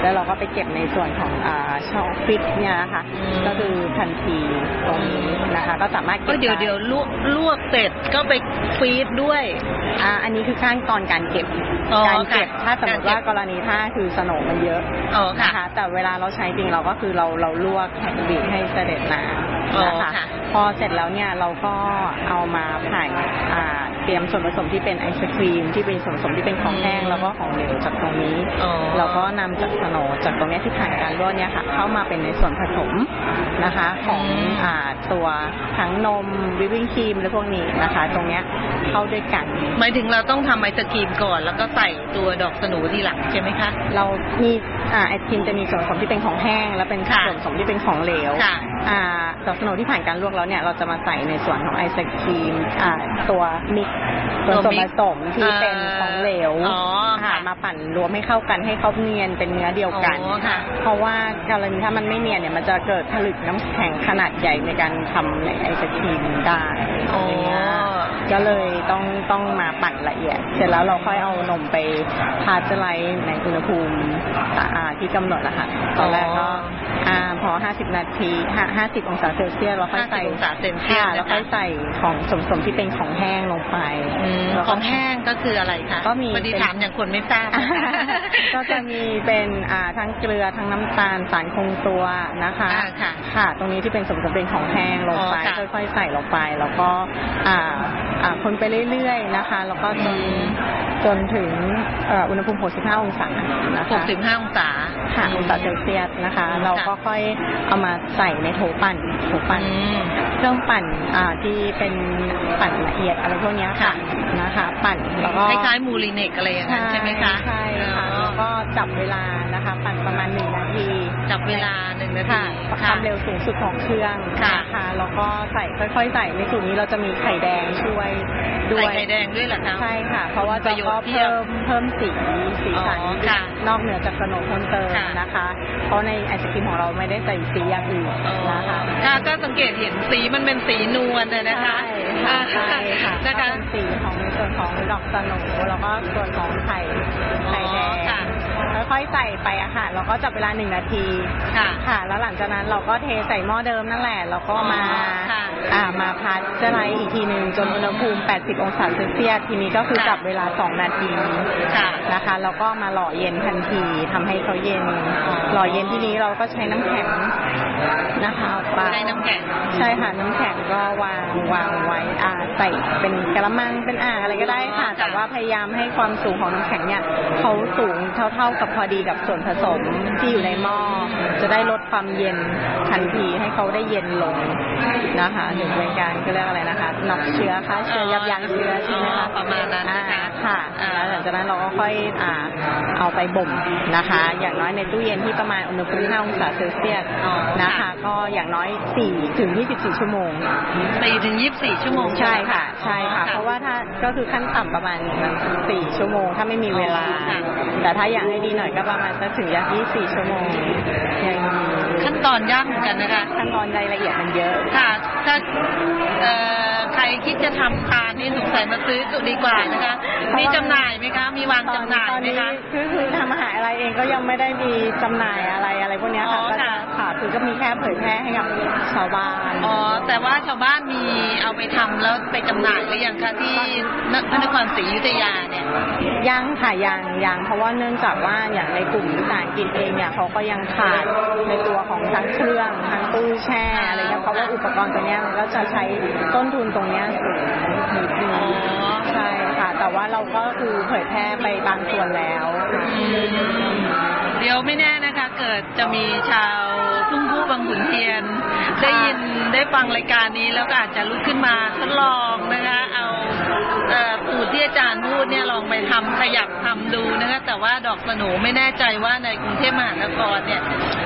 แล้วเราก็ไปเก็บในส่วนของอ่าช่องฟิตเนี่ยนะคะก็คือทันทีตรงนี้นะคะก็สามารถเก็บเดี๋ยวเดี๋ยวลวกลวกเสร็จก็ไปฟีดด้วยอ่าอันนี้คือขั้นตอนการเก็บการเก็บถ้าสมมติว่ากรณีถ้าคือสโหน่มันเยอะนะคะแต่เวลาเราใช้จริงเราก็คือเราเราลวกบีบให้เสด็จน้ำนะคะพอเสร็จแล้วเนี่ยเราก็เอามาผ่านเตรียมส่วนผสมที่เป็นไอศครีมที่เป็นส่วนผสมที่เป็นของแห้งแล้วก็ของเหลวจากตรงนี้เราก็นำจากสโหน่จากตรงนี้ที่ผ่านการลวกเนี่ยค่ะเข้ามาเป็นในส่วนผสมนะคะของอ่าตัวทั้งนมวิปปิ้งครีมและพวกนี้นะคะตรงเนี้ยเข้าด้วยกันหมายถึงเราต้องทำไอศครีมก่อนแล้วก็ใส่ตัวดอกสโหน่ทีหลังใช่ไหมคะเรามีอ่าไอศครีมจะมีส่วนผสมที่เป็นของแห้งและเป็นส่วนผสมที่เป็นของเหลวอ่าดอกสโหน่ที่ผ่านการลวกแล้วเนี่ยเราจะมาใส่ในส่วนของไอศครีมอ่าตัวมิกตัวส่วนผสมที่เป็นของเหลวค่ะมาปั่นรวมให้เข้ากันให้เขาเนียนเป็นเนื้อเดียวกันเพราะว่ากรณีถ้ามันไม่เนียนเนี่ยมันจะเกิดผลึกน้ำแข็งขนาดใหญ่ในการทำในไอศครีมได้ก็เลยต้องต้องมาปั่นละเอียดเสร็จแล้วเราค่อยเอานมไปพาสเจอไรซ์ในอุณหภูมิที่กำหนดนะคะตอนแรกก็พอห้าสิบนาทีห้าสิบองศาเซลเซียสเราค่อยใส่องศาเซลเซียสแล้วค่อยใส่ของส่วนผสมที่เป็นของแห้งลงไปของแห้งก็คืออะไรคะก็มีพอดีถามอย่างคนไม่ทราบก็จะมีเป็นทั้งเกลือทั้งน้ำตาลสารคงตัวนะคะค่ะตรงนี้ที่เป็นส่วนผสมเป็นของแห้งลงไปค่อยๆใส่ลงไปแล้วก็คนไปเรื่อยๆนะคะแล้วก็จนจนถึงอุณหภูมิหกสิบห้าองศานะคะหกสิบห้าองศาค่ะองศาเซลเซียสนะคะเราก็ค่อยเอามาใส่ในโถปั่นโถปั่นเครื่องปั่นที่เป็นปั่นละเอียดอะไรพวกนี้ค่ะนะคะปั่นแล้วก็คล้ายๆมูลิเนกอะไรอย่างนั้นใช่ไหมคะใช่ค่ะแล้วก็จับเวลานะคะปั่นประมาณหนึ่งนาทีจับเวลาหนึ่งนาทีความเร็วสูงสุดของเครื่องนะคะแล้วก็ใส่ค่อยๆใส่ในสูตรนี้เราจะมีไข่แดงช่วยด้วยไข่แดงด้วยเหรอคะใช่ค่ะเพราะว่าจะก็เพิ่มเพิ่มสีสีสันนอกเหนือจากขนมคนเติมนะคะเพราะในไอศกรีมของเราไม่ได้ใส่สีอย่างอื่นนะคะก็สังเกตเห็นสีมันเป็นสีนวลเลยนะคะใช่ค่ะนะคะสีของในส่วนของดอกสโหน่แล้วก็ส่วนของไข่ไข่แดงค่อยๆใส่ไปอะค่ะแล้วก็จับเวลาหนึ่งนาทีค่ะแล้วหลังจากนั้นเราก็เทใส่หม้อเดิมนั่นแหละแล้วก็มาอ่ามาพัดเจอไรอีกทีนึงจนอุณหภูมิแปดสิบองศาเซลเซียสทีนี้ก็คือจับเวลาสองนาทีนะคะแล้วก็มาหล่อเย็นทันทีทำให้เขาเย็นหล่อเย็นที่นี้เราก็ใช้น้ำแข็งนะคะใช้น้ำแข็งใช่ค่ะน้ำแข็งก็วางวางไว้อ่าใส่เป็นกระมังเป็นอ่างอะไรก็ได้ค่ะแต่ว่าพยายามให้ความสูงของน้ำแข็งเนี่ยเขาสูงเท่าๆกับพอดีกับส่วนผสมที่อยู่ในหม้อจะได้ลดความเย็นทันทีให้เขาได้เย็นลงนะคะถึงเป็นการก็เรียกอะไรนะคะน็อกเชื้อค่ะเชื้อยับยั้งเชื้อใช่ไหมคะประมาณนั้นนะคะค่ะแล้วหลังจากนั้นเราก็ค่อยอ่าเอาไปบ่มนะคะอย่างน้อยในตู้เย็นที่ประมาณอุณหภูมิห้าองศาเซลเซียสนะคะก็อย่างน้อยสี่ถึงยี่สิบสี่ชั่วโมงสี่ถึงยี่สิบสี่ชั่วโมงใช่ค่ะใช่ค่ะเพราะว่าถ้าก็คือขั้นต่ำประมาณสี่ชั่วโมงถ้าไม่มีเวลาแต่ถ้าอยากให้ดีหน่อยก็ประมาณสักถึงยี่สิบสี่ชั่วโมงขั้นตอนยากเหมือนกันนะคะขั้นตอนรายละเอียดมันเยอะค่ะถ้าใครคิดจะทำทานนี่สงสัยมาซื้อสุดดีกว่านะคะมีจำหน่ายไหมคะมีวางจำหน่ายไหมคะคือคือทำอาหารอะไรเองก็ยังไม่ได้มีจำหน่ายอะไรอะไรพวกนี้ค่ะก็จะค่ะคือก็มีแค่เผยแพร่ให้กับชาวบ้านอ๋อแต่ว่าชาวบ้านมีเอาไปทำแล้วไปจำหน่ายหรือยังคะที่พระนครศรีอยุธยาเนี่ยยังค่ะยังยังเพราะว่าเนื่องจากว่าอย่างในกลุ่มวิสาหกิจเองเนี่ยเขาก็ยังขาดในตัวของทั้งเครื่องทั้งตู้แช่อะไรเงี้ยเพราะว่าอุปกรณ์ตัวเนี้ยมันก็จะใช้ต้นทุนตรงเนี้ยสูงนิดนึงใช่ค่ะแต่ว่าเราก็คือเผยแพร่ไปบางส่วนแล้วเดี๋ยวไม่แน่นะคะเกิดจะมีชาวทุ่งผู้บางขุนเทียนได้ยินได้ฟังรายการนี้แล้วก็อาจจะลุกขึ้นมาทดลองนะคะเอาสูตรที่อาจารย์พูดเนี่ยลองไปทำขยับทำดูนะคะแต่ว่าดอกสโหน่ไม่แน่ใจว่าในกรุงเทพมหานครเนี่ย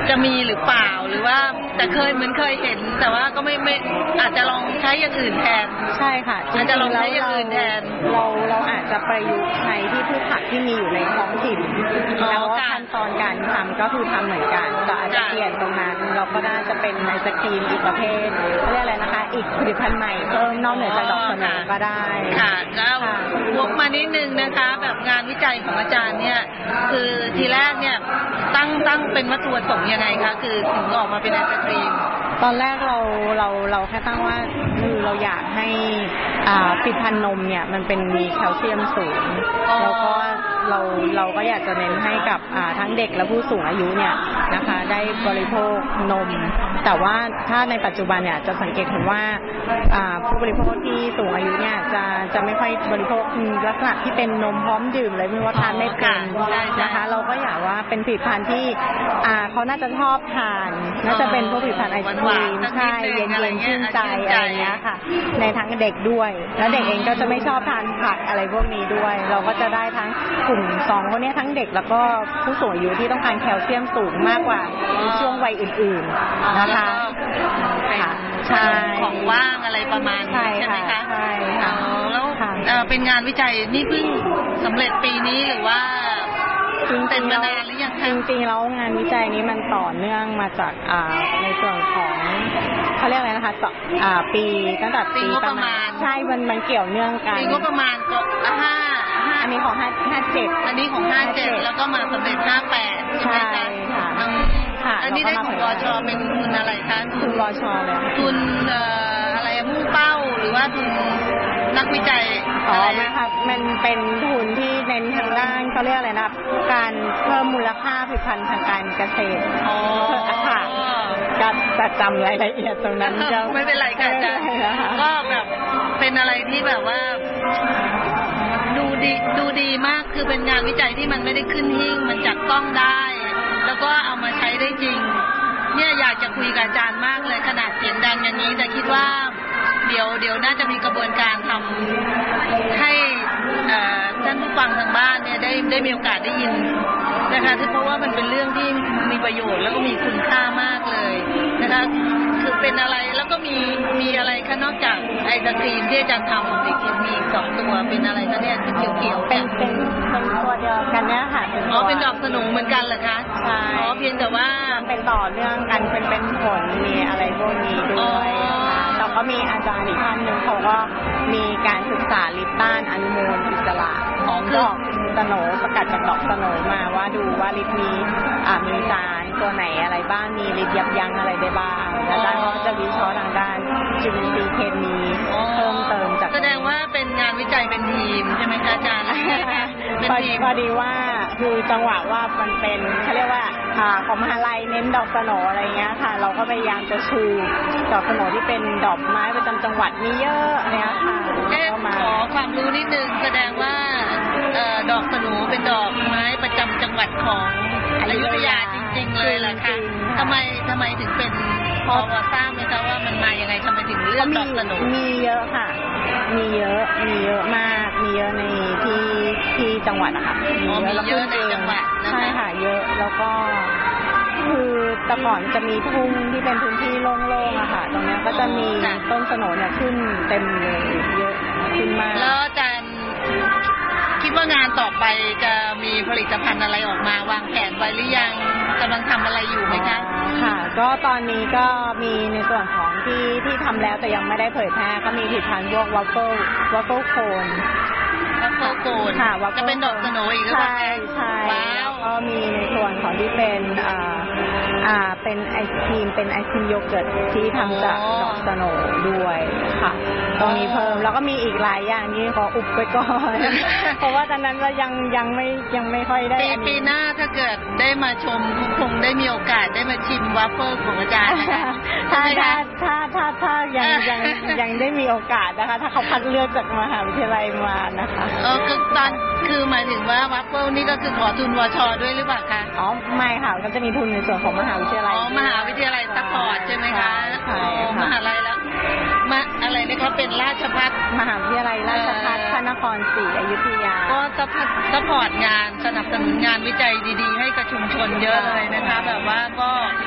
จะมีหรือเปล่าหรือว่าแต่เคยเหมือนเคยเห็นแต่ว่าก็ไม่ไม่อาจจะลองใช้อย่างอื่นแทนใช่ค่ะอาจจะลองใช้อย่างอื่นแทนเราเราอาจจะประยุกต์ใช้ที่พืชผักที่มีอยู่ในท้องถิ่นแล้วขั้นตอนการทำก็คือทำเหมือนกันแต่อาจจะเปลี่ยนตรงนั้นเราก็น่าจะเป็นไอศกรีมอีกประเภทเรียกอะไรนะคะอีกผลิตภัณฑ์ใหม่เพิ่มนอกเหนือจากดอกสโหน่ก็ได้ค่ะก็วกมานิดนึงนะคะแบบงานวิจัยของอาจารย์เนี่ยคือทีแรกเนี่ยตั้งตั้งเป็นวัตถุประสงค์ยังไงคะคือถึงออกมาเป็นไอศกรีมตอนแรกเราเราเราแค่ตั้งว่าคือเราอยากให้อ่าผลิตภัณฑ์นมเนี่ยมันเป็นมีแคลเซียมสูงแล้วก็เราเราก็อยากจะเน้นให้กับอ่าทั้งเด็กและผู้สูงอายุเนี่ยนะคะได้บริโภคนมแต่ว่าถ้าในปัจจุบันเนี่ยจะสังเกตเห็นว่าอ่าผู้บริโภคที่สูงอายุเนี่ยจะจะไม่ค่อยบริโภคลักษณะที่เป็นนมพร้อมดื่มเลยไม่ว่าทานไม่เป็นนะคะเราก็อยากว่าเป็นผลิตภัณฑ์ที่อ่าเขาน่าจะชอบทานน่าจะเป็นพวกผลิตภัณฑ์ไอศกรีมใช่เย็นๆชื่นใจอะไรเงี้ยค่ะในทั้งเด็กด้วยแล้วเด็กเองก็จะไม่ชอบทานผักอะไรพวกนี้ด้วยเราก็จะได้ทั้งกลุ่มสองคนนี้ทั้งเด็กแล้วก็ผู้สูงอายุที่ต้องการแคลเซียมสูงมากกว่าช่วงวัยอื่นๆนะคะค่ะใช่ของว่างอะไรประมาณนี้ใช่ไหมคะใช่ค่ะแล้วเป็นงานวิจัยนี่เพิ่งสำเร็จปีนี้หรือว่าเป็นมานานหรือยังจริงๆแล้วงานวิจัยนี้มันต่อเนื่องมาจากในส่วนของเขาเรียกอะไรนะคะปีตั้งแต่ปีประมาณใช่มันมันเกี่ยวเนื่องกันปีก็ประมาณก็ห้าอันนี้ของห้าห้าเจ็ดอันนี้ของห้าเจ็ดแล้วก็มาสำเร็จห้าแปดใช่ไหมคะค่ะอันนี้ได้ของวชเป็นทุนอะไรคะทุนวชเลยทุนอะไรมุ่งเป้าหรือว่าทุนนักวิจัยอ๋อนะคะมันเป็นทุนที่เน้นทางด้านเขาเรียกอะไรนะการเพิ่มมูลค่าผลิตภัณฑ์ทางการเกษตรอ๋อค่ะก็จะจำรายละเอียดตรงนั้นจะไม่เป็นไรค่ะอาจารย์ก็แบบเป็นอะไรที่แบบว่าดูดีดูดีมากคือเป็นงานวิจัยที่มันไม่ได้ขึ้นหิ้งมันจับต้องได้แล้วก็เอามาใช้ได้จริงเนี่ยอยากจะคุยกับอาจารย์มากเลยขนาดเสียงดังอย่างนี้แต่คิดว่าเดี๋ยวเดี๋ยวน่าจะมีกระบวนการทำให้ท่านผู้ฟังทางบ้านเนี่ยได้ได้มีโอกาสได้ยินนะคะเพราะว่ามันเป็นเรื่องที่มีประโยชน์แล้วก็มีคุณค่ามากเลยนะคะคือเป็นอะไรแล้วก็มีมีอะไรคะนอกจากไอศกรีมที่อาจารย์ทำเด็กมีสองตัวเป็นอะไรคะเนี่ยเขียวเขียวเป็นเป็นเป็นตัวเดียวกันเนี่ยค่ะอ๋อเป็นดอกสโหน่เหมือนกันเหรอคะใช่อ๋อเพียงแต่ว่าเป็นต่อเนื่องกันเป็นเป็นผลมีอะไรพวกนี้ด้วยแล้วก็มีอาจารย์อีกท่านหนึ่งเขาก็มีการศึกษาฤทธิ์ต้านอนุมูลอิสระของดอกสโหน่สกัดจากดอกสโหน่มาว่าดูว่าฤทธิ์นี้มีสารตัวไหนอะไรบ้างมีฤทธิ์ยับยั้งอะไรได้บ้างอาจารย์ก็จะวิเคราะห์ทางด้านจุลินทรีย์เคมีเพิ่มเติมจากแสดงว่าเป็นงานวิจัยเป็นทีมใช่ไหมคะอาจารย์เป็นทีมพอดีว่าคือจังหวะว่ามันเป็นเขาเรียกว่าของมหาลัยเน้นดอกสโหน่อะไรเงี้ยค่ะเราก็พยายามจะชูดอกสโหน่ที่เป็นดอกไม้ประจำจังหวัดมีเยอะเนี่ยค่ะก็มาขอความรู้นิดนึงแสดงว่าดอกสโหน่เป็นดอกไม้ประจำจังหวัดของอยุธยาจริงๆเลยล่ะค่ะทำไมทำไมถึงเป็นพอทราบไหมคะว่ามันมายังไงทำไมถึงเลือกดอกสโหน่มีเยอะค่ะมีเยอะมีเยอะมากมีเยอะในที่ที่จังหวัดอะค่ะมีเยอะในจังหวัดใช่ค่ะเยอะแล้วก็คือแต่ก่อนจะมีทุ่งที่เป็นพื้นที่โล่งๆอะค่ะตรงนี้ก็จะมีต้นสโหน่เนี่ยขึ้นเต็มเลยเยอะขึ้นมากแล้วอาจารย์คิดว่างานต่อไปจะมีผลิตภัณฑ์อะไรออกมาวางแผนไว้หรือยังกำลังทำอะไรอยู่ไหมคะค่ะก็ตอนนี้ก็มีในส่วนของที่ที่ทำแล้วแต่ยังไม่ได้เผยแพร่ก็มีผลิตภัณฑ์พวกวัฟเฟิลวัฟเฟิลโคนวัฟเฟิลโคนค่ะจะเป็นดอกสโหน่อีกหรือเปล่าใช่ใช่แล้วก็มีในส่วนของที่เป็นอ่าอ่าเป็นไอศครีมเป็นไอศครีมโยเกิร์ตที่ทำจากดอกสโหน่ด้วยค่ะตรงนี้เพิ่มแล้วก็มีอีกหลายอย่างที่ขออุบไปก่อนเพราะว่าตอนนั้นเรายังยังไม่ยังไม่ค่อยได้ปีปีหน้าถ้าเกิดได้มาชมคงได้มีโอกาสได้มาชิมวัฟเฟิลของอาจารย์นะคะถ้าถ้าถ้าถ้ายังยังยังได้มีโอกาสนะคะถ้าเขาคัดเลือกจากมหาวิทยาลัยมานะคะเออคือตอนคือหมายถึงว่าวัฟเฟิลนี่ก็คือขอทุนวชด้วยหรือเปล่าคะอ๋อไม่ค่ะก็จะมีทุนในส่วนของมหาวิทยาลัยอ๋อมหาวิทยาลัยซัพพอร์ตใช่ไหมคะใช่มหาลัยแล้วมาอะไรนะคะเป็นราชภัฏมหาวิทยาลัยราชภัฏพระนครศรีอยุธยาก็ซัพพอร์ตงานสนับสนุนงานวิจัยดีๆให้กับชุมชนเยอะเลยนะคะแบบว่าก็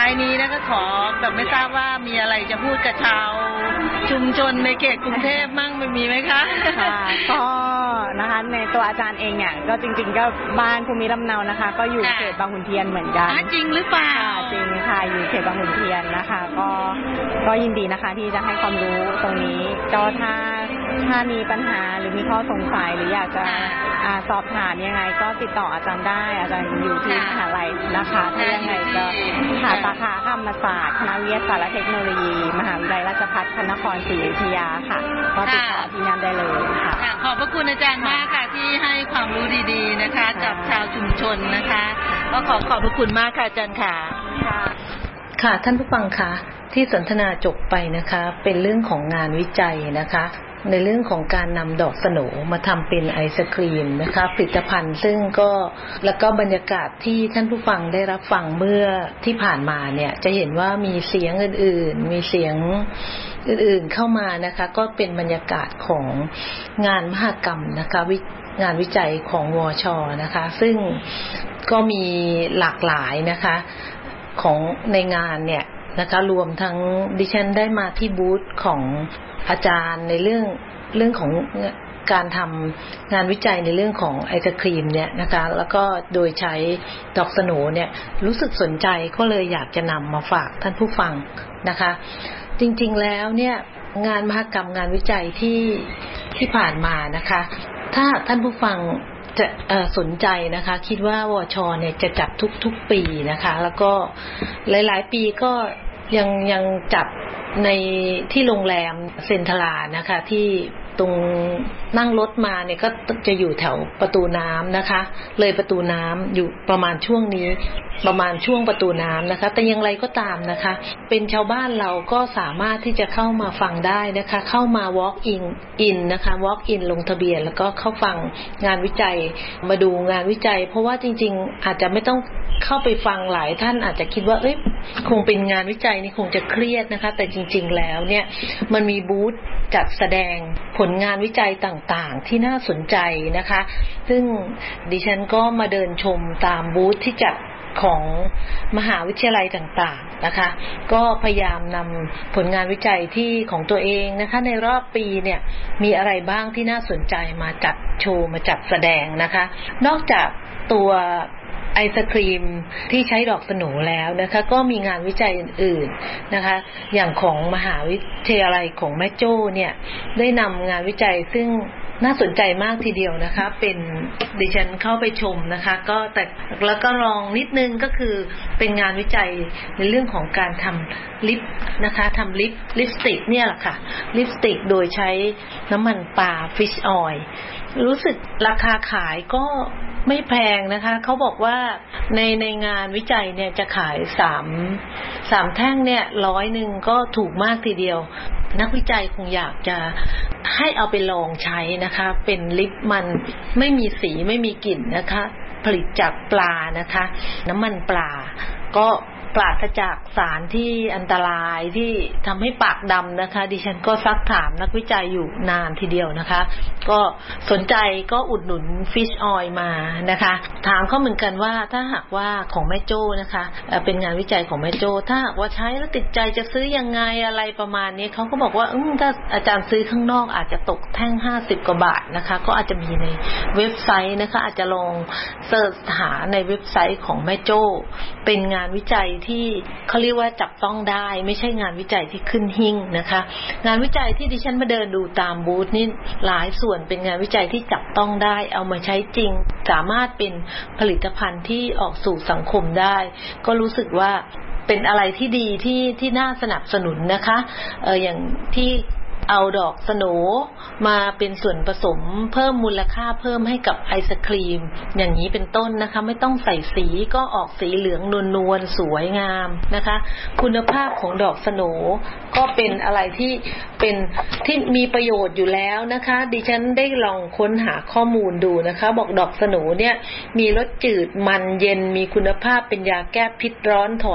ายนี้นะคะขอแบบไม่ทราบว่ามีอะไรจะพูดกับชาวชุมชนในเขตกรุงเทพมั่งไม่มีไหมคะค่ะก็นะคะในตัวอาจารย์เองเนี่ยก็จริงๆก็บ้านภูมิลำเนานะคะก็อยู่เขตบางขุนเทียนเหมือนกันจริงหรือเปล่าจริงค่ะอยู่เขตบางขุนเทียนนะคะก็ก็ยินดีนะคะที่จะให้ความรู้ตรงนี้ก็ถ้าถ้ามีปัญหาหรือมีข้อสงสัยหรืออยากจะสอบถามยังไงก็ติดต่ออาจารย์ได้อาจารย์อยู่ที่มหาลัยนะคะถ้ายังไงก็ค่ะสาขาธรรมศาสตร์คณะวิทยาศาสตร์และเทคโนโลยีมหาวิทยาลัยราชภัฏพระนครศรีอยุธยาค่ะก็ติดต่อที่นั่นได้เลยค่ะขอบพระคุณอาจารย์มากค่ะที่ให้ความรู้ดีๆนะคะกับชาวชุมชนนะคะก็ขอขอบพระคุณมากค่ะอาจารย์ค่ะค่ะท่านผู้ฟังคะที่สนทนาจบไปนะคะเป็นเรื่องของงานวิจัยนะคะในเรื่องของการนำดอกสโหน่มาทำเป็นไอศกรีมนะคะผลิตภัณฑ์ซึ่งก็แล้วก็บรรยากาศที่ท่านผู้ฟังได้รับฟังเมื่อที่ผ่านมาเนี่ยจะเห็นว่ามีเสียงอื่นๆมีเสียงอื่นๆเข้ามานะคะก็เป็นบรรยากาศของงานมหกรรมนะคะงานวิจัยของวช.นะคะซึ่งก็มีหลากหลายนะคะของในงานเนี่ยนะคะรวมทั้งดิฉันได้มาที่บูธของอาจารย์ในเรื่องเรื่องของการทำงานวิจัยในเรื่องของไอศครีมเนี่ยนะคะแล้วก็โดยใช้ดอกสโหน่เนี่ยรู้สึกสนใจก็เลยอยากจะนำมาฝากท่านผู้ฟังนะคะจริงๆแล้วเนี่ยงานมหกรรมงานวิจัยที่ที่ผ่านมานะคะถ้าท่านผู้ฟังจะสนใจนะคะคิดว่าวช.เนี่ยจะจัดทุกๆปีนะคะแล้วก็หลายๆปีก็ยังยังจัดในที่โรงแรมเซ็นทรานะคะที่ตรงนั่งรถมาเนี่ยก็จะอยู่แถวประตูน้ำนะคะเลยประตูน้ำอยู่ประมาณช่วงนี้ประมาณช่วงประตูน้ำนะคะแต่อย่างไรก็ตามนะคะเป็นชาวบ้านเราก็สามารถที่จะเข้ามาฟังได้นะคะเข้ามา walk in in นะคะ walk in ลงทะเบียนแล้วก็เข้าฟังงานวิจัยมาดูงานวิจัยเพราะว่าจริงๆอาจจะไม่ต้องเข้าไปฟังหลายท่านอาจจะคิดว่าเอ้ยคงเป็นงานวิจัยนี่คงจะเครียดนะคะแต่จริงๆแล้วเนี่ยมันมีบูธจัดแสดงผลงานวิจัยต่างๆที่น่าสนใจนะคะซึ่งดิฉันก็มาเดินชมตามบูธที่จัดของมหาวิทยาลัยต่างๆนะคะก็พยายามนำผลงานวิจัยที่ของตัวเองนะคะในรอบปีเนี่ยมีอะไรบ้างที่น่าสนใจมาจัดโชว์มาจัดแสดงนะคะนอกจากตัวไอศครีมที่ใช้ดอกสโหน่แล้วนะคะก็มีงานวิจัยอื่นๆนะคะอย่างของมหาวิทยาลัยของแม่โจ้เนี่ยได้นำงานวิจัยซึ่งน่าสนใจมากทีเดียวนะคะเป็นดิฉันเข้าไปชมนะคะก็แต่แล้วก็ลองนิดนึงก็คือเป็นงานวิจัยในเรื่องของการทำลิปนะคะทำลิปลิปสติกเนี่ยแหละค่ะลิปสติกโดยใช้น้ำมันปลาฟิชออยล์รู้สึกราคาขายก็ไม่แพงนะคะเขาบอกว่าในในงานวิจัยเนี่ยจะขายสามสามแท่งเนี่ยร้อยหนึ่งก็ถูกมากทีเดียวนักวิจัยคงอยากจะให้เอาไปลองใช้นะคะเป็นลิปมันไม่มีสีไม่มีกลิ่นนะคะผลิตจากปลานะคะน้ำมันปลาก็ปราศจากสารที่อันตรายที่ทำให้ปากดำนะคะดิฉันก็ซักถามนักวิจัยอยู่นานทีเดียวนะคะก็สนใจก็อุดหนุนฟิชออยล์มานะคะถามเขาเหมือนกันว่าถ้าหากว่าของแม่โจ้นะคะเป็นงานวิจัยของแม่โจ้ถ้าหากว่าใช้แล้วติดใจจะซื้อยังไงอะไรประมาณนี้เขาก็บอกว่าอืมถ้าอาจารย์ซื้อข้างนอกอาจจะตกแท่งห้าสิบกว่าบาทนะคะก็อาจจะมีในเว็บไซต์นะคะอาจจะลองเสิร์ชหาในเว็บไซต์ของแม่โจ้เป็นงานวิจัยที่เขาเรียกว่าจับต้องได้ไม่ใช่งานวิจัยที่ขึ้นหิ้งนะคะงานวิจัยที่ดิฉันมาเดินดูตามบูธนี่หลายส่วนเป็นงานวิจัยที่จับต้องได้เอามาใช้จริงสามารถเป็นผลิตภัณฑ์ที่ออกสู่สังคมได้ก็รู้สึกว่าเป็นอะไรที่ดีที่ที่น่าสนับสนุนนะคะเอออย่างที่เอาดอกสโหน่มาเป็นส่วนผสมเพิ่มมูลค่าเพิ่มให้กับไอศครีมอย่างนี้เป็นต้นนะคะไม่ต้องใส่สีก็ออกสีเหลืองนวลๆสวยงามนะคะคุณภาพของดอกสโหน่ก็เป็นอะไรที่เป็นที่มีประโยชน์อยู่แล้วนะคะดิฉันได้ลองค้นหาข้อมูลดูนะคะบอกดอกสโหน่เนี่ยมีรสจืดมันเย็นมีคุณภาพเป็นยาแก้พิษร้อนถอน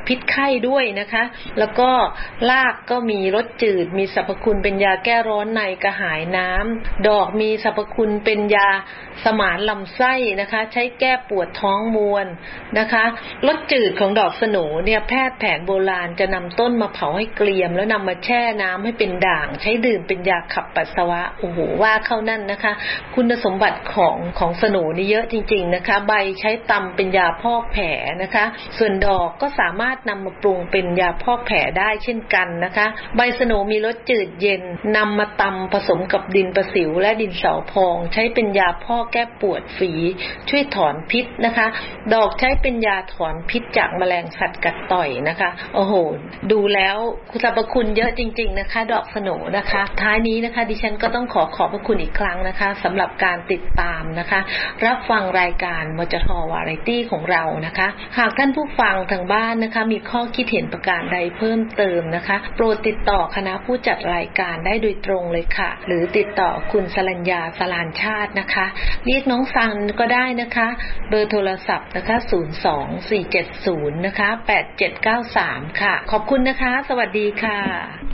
พิษไข้ด้วยนะคะแล้วก็รากก็มีรสจืดมีสรรพคุณเป็นยาแก้ร้อนในกระหายน้ำดอกมีสรรพคุณเป็นยาสมานลำไส้นะคะใช้แก้ปวดท้องมวนนะคะรสจืดของดอกสโหนเนี่ยแพทย์แผนโบราณจะนำต้นมาเผาให้เกรียมแล้วนำมาแช่น้ำให้เป็นด่างใช้ดื่มเป็นยาขับปัสสาวะโอ้โหว่าเข้านั่นนะคะคุณสมบัติของของสโหนนี่เยอะจริงๆนะคะใบใช้ตำเป็นยาพอกแผลนะคะส่วนดอกก็สามารถนำมาปรุงเป็นยาพอกแผลได้เช่นกันนะคะใบสโหนมีรสจืดเย็นนำมาตำผสมกับดินประสิวและดินเสาพองใช้เป็นยาพอกแก้ปวดฝีช่วยถอนพิษนะคะดอกใช้เป็นยาถอนพิษจากแมลงสัตว์กัดต่อยนะคะโอ้โหดูแล้วสรรพคุณเยอะจริงๆนะคะดอกสโหนนะคะท้ายนี้นะคะดิฉันก็ต้องขอขอบพระคุณอีกครั้งนะคะสำหรับการติดตามนะคะรับฟังรายการมจท.วาไรตี้ของเรานะคะหากท่านผู้ฟังทางบ้านนะคะมีข้อคิดเห็นประการใดเพิ่มเติมนะคะโปรดติดต่อคณะผู้จัดรายการได้โดยตรงเลยค่ะหรือติดต่อคุณสรัญญาสลานชาตินะคะเรียกน้องซันก็ได้นะคะเบอร์โทรศัพท์นะคะศูนย์ สอง สี่ เจ็ด ศูนย์นะคะแปด เจ็ด เก้า สามค่ะขอบคุณนะคะสวัสดีค่ะ